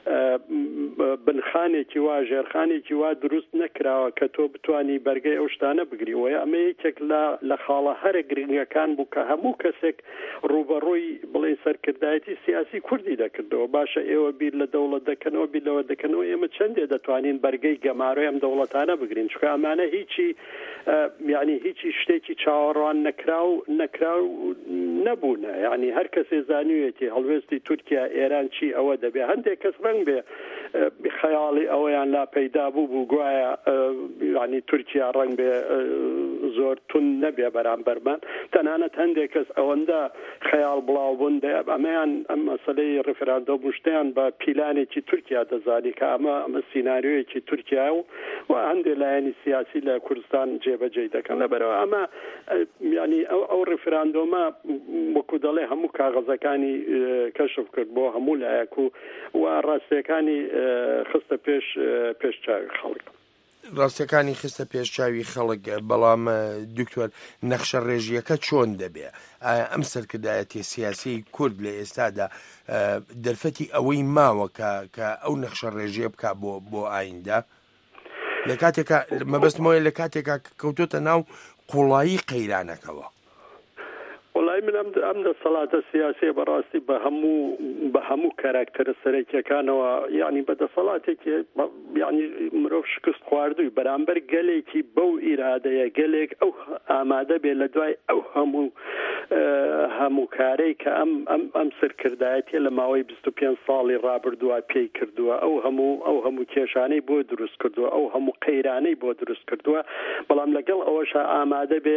بنخانێکی وا ژێرخانێکی وا دروست نەکراوە کە تۆ بتانی بەرگەی ئەو شتانە بگری وە ئەمە یەکێک لە خاڵە هەرە گرنگەکان بوو کە هەموو کەسێک ڕوبەڕووی بڵێ سەرکردایەتی سیاسی کوردی دەکردەوە باشە ئێوە بیر لە دەوڵەت دەکەنەوە بیرەوە دەکەنەوە ئێمە ئێمە چەندێ دەتوانین بەرگەی گەماڕۆی ئەم دەوڵەتانە بگرین چکە ئەمانە هیچی یعنی هیچی شتێکی چاوەڕوان نەکراو نەکراو نەبوونە یعنی هەر کەسێ زانیوێتی هەڵوێستی تورکیا ئێران چی ئەوە دەبێ هەندێک کەس ڕەنگ بێ خەیاڵی ئەوەیان لا پەیدا بوو بوو گوایە یعنی تورکیا ڕەنگ بێ زۆر تون نەبێ بەرامبەرمان تەنانەت هەندێک کەس ئەوەندە خەیاڵ بڵاو بوون ئەمەیان ئەم مەسەلەی ڕفرەندۆم شتیان بە پیلانێکی تورکیا دەزانی کە ئەمە ئەمە سیناریۆیەکی تورکیا و و هەندێک لایەنی سیاسی لە کوردستان جێبەجێ دەکەن لەبەرەوە ئەمە ینی ئەو ڕفرەندۆمە وەکو دەڵێ هەموو کاغەزەکانی کەشف کرد بۆ هەموو لایەک و و ڕاستیەکانی خستە پێش پێش چاوی خەڵک ڕاستیەکانی خستە پێشچاوی خەڵک بەڵام دکتۆر نەخشە ڕێژیەکە چۆن دەبێ ئەم سەرکردایەتی سیاسی کورد لە ئێستادا دەرفەتی ئەوەی ماوە کە ئەو نەخشە ڕێژیە بکە بۆ بۆ ئایندا لە کاتێکە مەبەستمەوەی لە کاتێکا کەوتۆتە ناو قوڵایی قەیرانەکەەوە وڵای من ئەم دەسەڵاتە سیاسی بەڕاستی بە هەموو بە هەموو کاراکتەرە سەرەکیەکانەوە یعنی بە دەسەڵاتێکی یعنی مرۆڤ شکست خواردووی بەرامبەر گەلێکی بەو ئیرادەیە گەلێک ئەو ئامادە بێ لە دوای ئەو هەموو هەموو کارەی کە ئەم ئەم ئەم سەرکردایەتیە لە ماوەی بیست و پێنج ساڵی ڕابردووە پێی کردووە ئەو هەموو ئەو هەموو کێشانەی بۆ دروست کردووە ئەو هەموو قەیرانەی بۆ دروست کردووە بەڵام لەگەڵ ئەوەش ئامادە بێ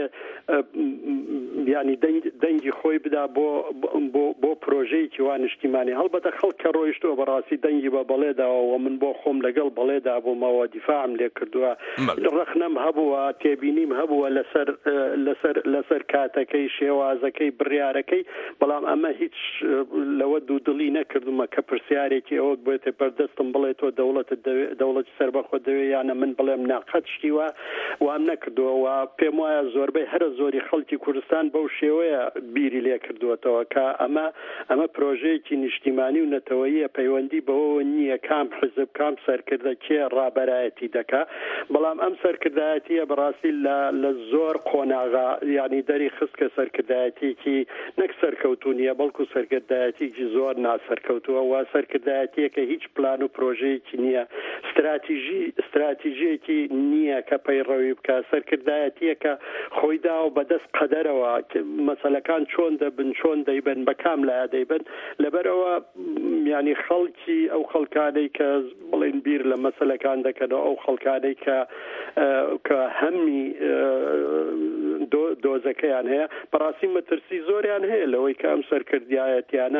ینی دەنگی خۆی بدا بۆ بۆ بۆ پرۆژەیەکی وا نیشتیمانی هەڵبەتە خەڵکە ڕۆیشتووە بەڕاستی دەنگی بە بەڵێداوە من بۆ خۆم لەگەڵ بەڵێدا بۆمەوە دیفاعم لێ کردووە ڕەخنەم هەبووە تێبینیم هەبووە لەسەر لەسەر لەسەر کاتەکەی شێوازەکەی بڕیارەکەی بەڵام ئەمە هیچ لەوە دوودڵی نەکردومە کە پرسیارێکی ئەوە بێتێ بەردەستم بڵێ تۆ دەوڵەتت دەوڵەتی سەربەخۆ دەوێ یانە من بڵێم ناقەت شتیوە وام نەکردووە پێم وایە زۆربەی هەرە زۆری خەڵکی کوردستان بەو شێوەیە بیری لێ کردووەتەوە کە ئەمە ئەمە پرۆژەیەکی نیشتیمانی و نەتەوەیە پەیوەندی بەوە نییە کام حزب کام سەرکردە کێ ڕابەرایەتی دەکا بەڵام ئەم سەرکردایەتیە بەڕاستی لە زۆر قۆناغا ینی دەری خست کە سەرکردایەتێکی نەک سەرکەوتونیە بەڵکو سەرکردایەتێکی زۆر ناسەرکەوتووە وا سەرکردایەتیەکە هیچ پلان و پرۆژەیەکی نییە استراتیژی استراتیژیەکی نییە کە پەیڕەوی بکە سەرکردایەتیەکە خۆی دا و بەدەست قەدەرەوە مەسەلەکان چۆن دەبن چۆن دەیبن بە کام لایە دەیبن لەبەرەوە ینی خەڵکی ئەو خەڵکانەی کە بڵێن بیر لە مەسەلەکان دەکەنەوە ئەو خەڵکانەی کە کە هەمی دۆزەکەیان هەیە بەڕاستی مەترسی زۆریان هەیە لەوەی کە ئەم سەرکردایەتیانە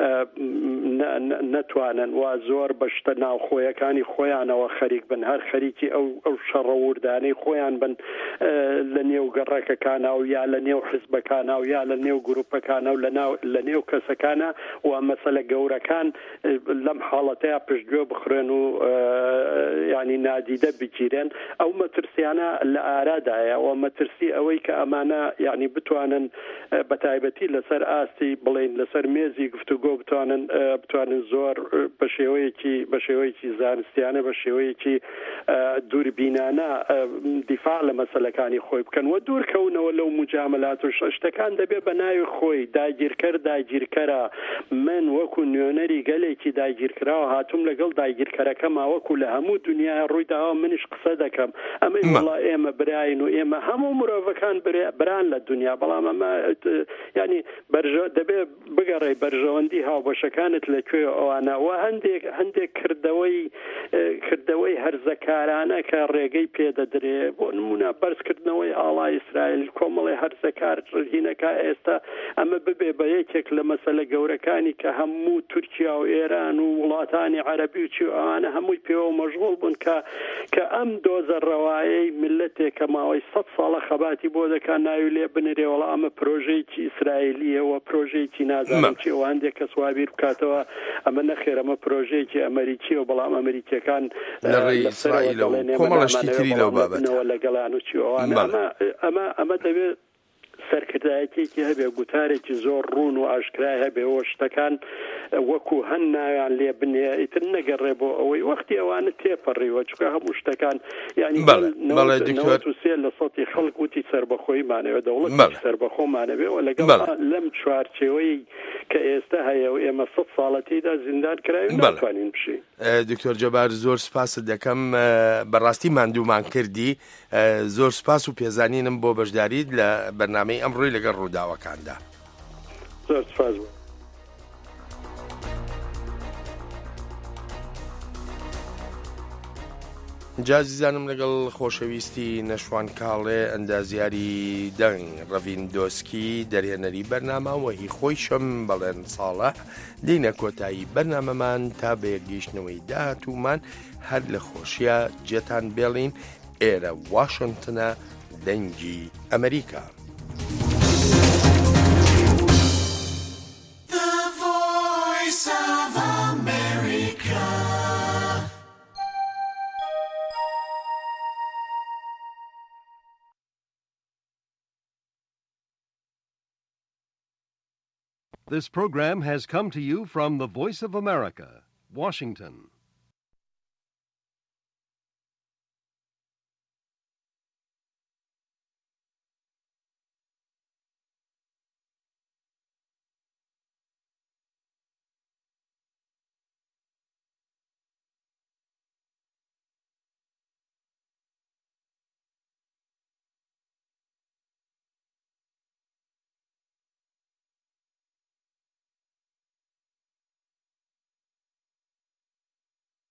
نەتوانن وا زۆر بەشتە ناوخۆیەکانی خۆیانەوە خەریک بن هەر خەریکی ئەو ئەو شەڕەوردانەی خۆیان بن لە نێو گەڕەکەکانە و یا لە نێو حزبەکانە و یا لە نێو گروپەکانە و لە نێو کەسەکانە و مەسەلە گەورەکان لەم حاڵەتەیە پشتگوێ بخڕێن و ینی نادیدە بگیرێن ئەو مەترسیانە لە ئارادایە و مەترسی ئەوەی کە ئەمانە یعنی بتوانن بەتایبەتی لەسەر ئاستی بڵێن لەسەر مێزی گفتوگۆ بتوانن بتوانن زۆر بە شێوەیەکی بە شێوەیەکی زانستیانە بە شێوەیەکی دووربینانە دیفاع لە مەسەلەکانی خۆی بکەن و دوورکەونەوە لەو مجاملات و شتەکان دەبێ بە ناوی خۆی داگیرکەر داگیرکەرە من وەکو نوێنەری گەلێکی داگیرکراوە هاتووم لەگەڵ داگیرکەرەکە ماوەکو لە هەموو دنیا ڕوویداوە منیش قسە دەکەم ئەمەی وڵا ئێمە براین و ئێمە هەموو مرۆڤەکان بران لە دنیا بەڵام ئەمە ینی دەبێ بگەڕێ بەرژەوەندی هاوبەشەکانت لەکوێ ئەوانەوە هەندێک هەندێک کردەوەی کردەوەی هەرزەکارانە کە ڕێگەی پێدەدرێ بۆ نمونە بەرزکردنەوەی ئاڵای ئیسرائیل کۆمەڵی هەرزەکار هینەکە ئێستا ئەمە ببێ بە یەکێک لە مەسەلە گەورەکانی کە هەموو تورکیا و ئێران و وڵاتانی عەرەبی و چی ئەوانە هەمووی پێوە مەشغوڵ بوون کە کە ئەم دۆزە ڕەوایەی ملەتێک کە ماوەی سەد ساڵە خەباتی بۆ دەکات ناوی لێ بنرێ وەڵا ئەمە پرۆژەیەکی ئیسرائیلیەوە پرۆژەیەکی نازانم چی ئەوە هەندێک کەس وابیر بکاتەوە ئەمە نەخێر ئەمە پرۆژەیەکی ئەمریکیەوە بەڵام ئەمریکیەکان لەڕێی ئیسرائیل و کۆمەڵەشتی تری لەو بابەتەوە لەگەڵان و چی ئەوانە ئەمە ئەمە دەبێت سەرکردایەتێکی هەبێ گوتارێکی زۆر ڕوون و ئاشکرای هەبێەوە شتەکان وەکو هەن ناویان لێ بنێ ئیتر نەگەڕێ بۆ ئەوەی وەختی ئەوانە تێپەڕیوە چکە هەموو شتەکان ینی سێ لە سەتی خەڵک وتی سەربەخۆیمانەوە دەوڵەت سەربەخۆمانەوێەوە لەگەڵ لەم چوارچێوەی کە ئێستا هەیە و ئێمە سەد ساڵەتیدا زیندان کراوی ناتوانین بشین. دکتۆر جەبار زۆر سپاست دەکەم بەڕاستی ماندوومان کردی زۆر سپاس و پێزانینم بۆ بەشداریت لە بەرنامەی ئەمڕۆی لەگەڵ ڕووداوەکاندا. زۆر سپاس بوو. جازیزانم لەگەڵ خۆشەویستی نەشوان کاڵێ ئەندازیاری دەنگ ڕەڤین دۆسکی دەرهێنەری بەرنامە وەهی خۆی شەم بەڵێن ساڵە دینە کۆتایی بەرنامەمان تا بە یەکگەیشتنەوەی داهاتوومان هەر لە خۆشیە جێتان بێڵین ئێرە واشنگتنە دەنگی ئەمریکا. This program has come to you from the Voice of America, Washington.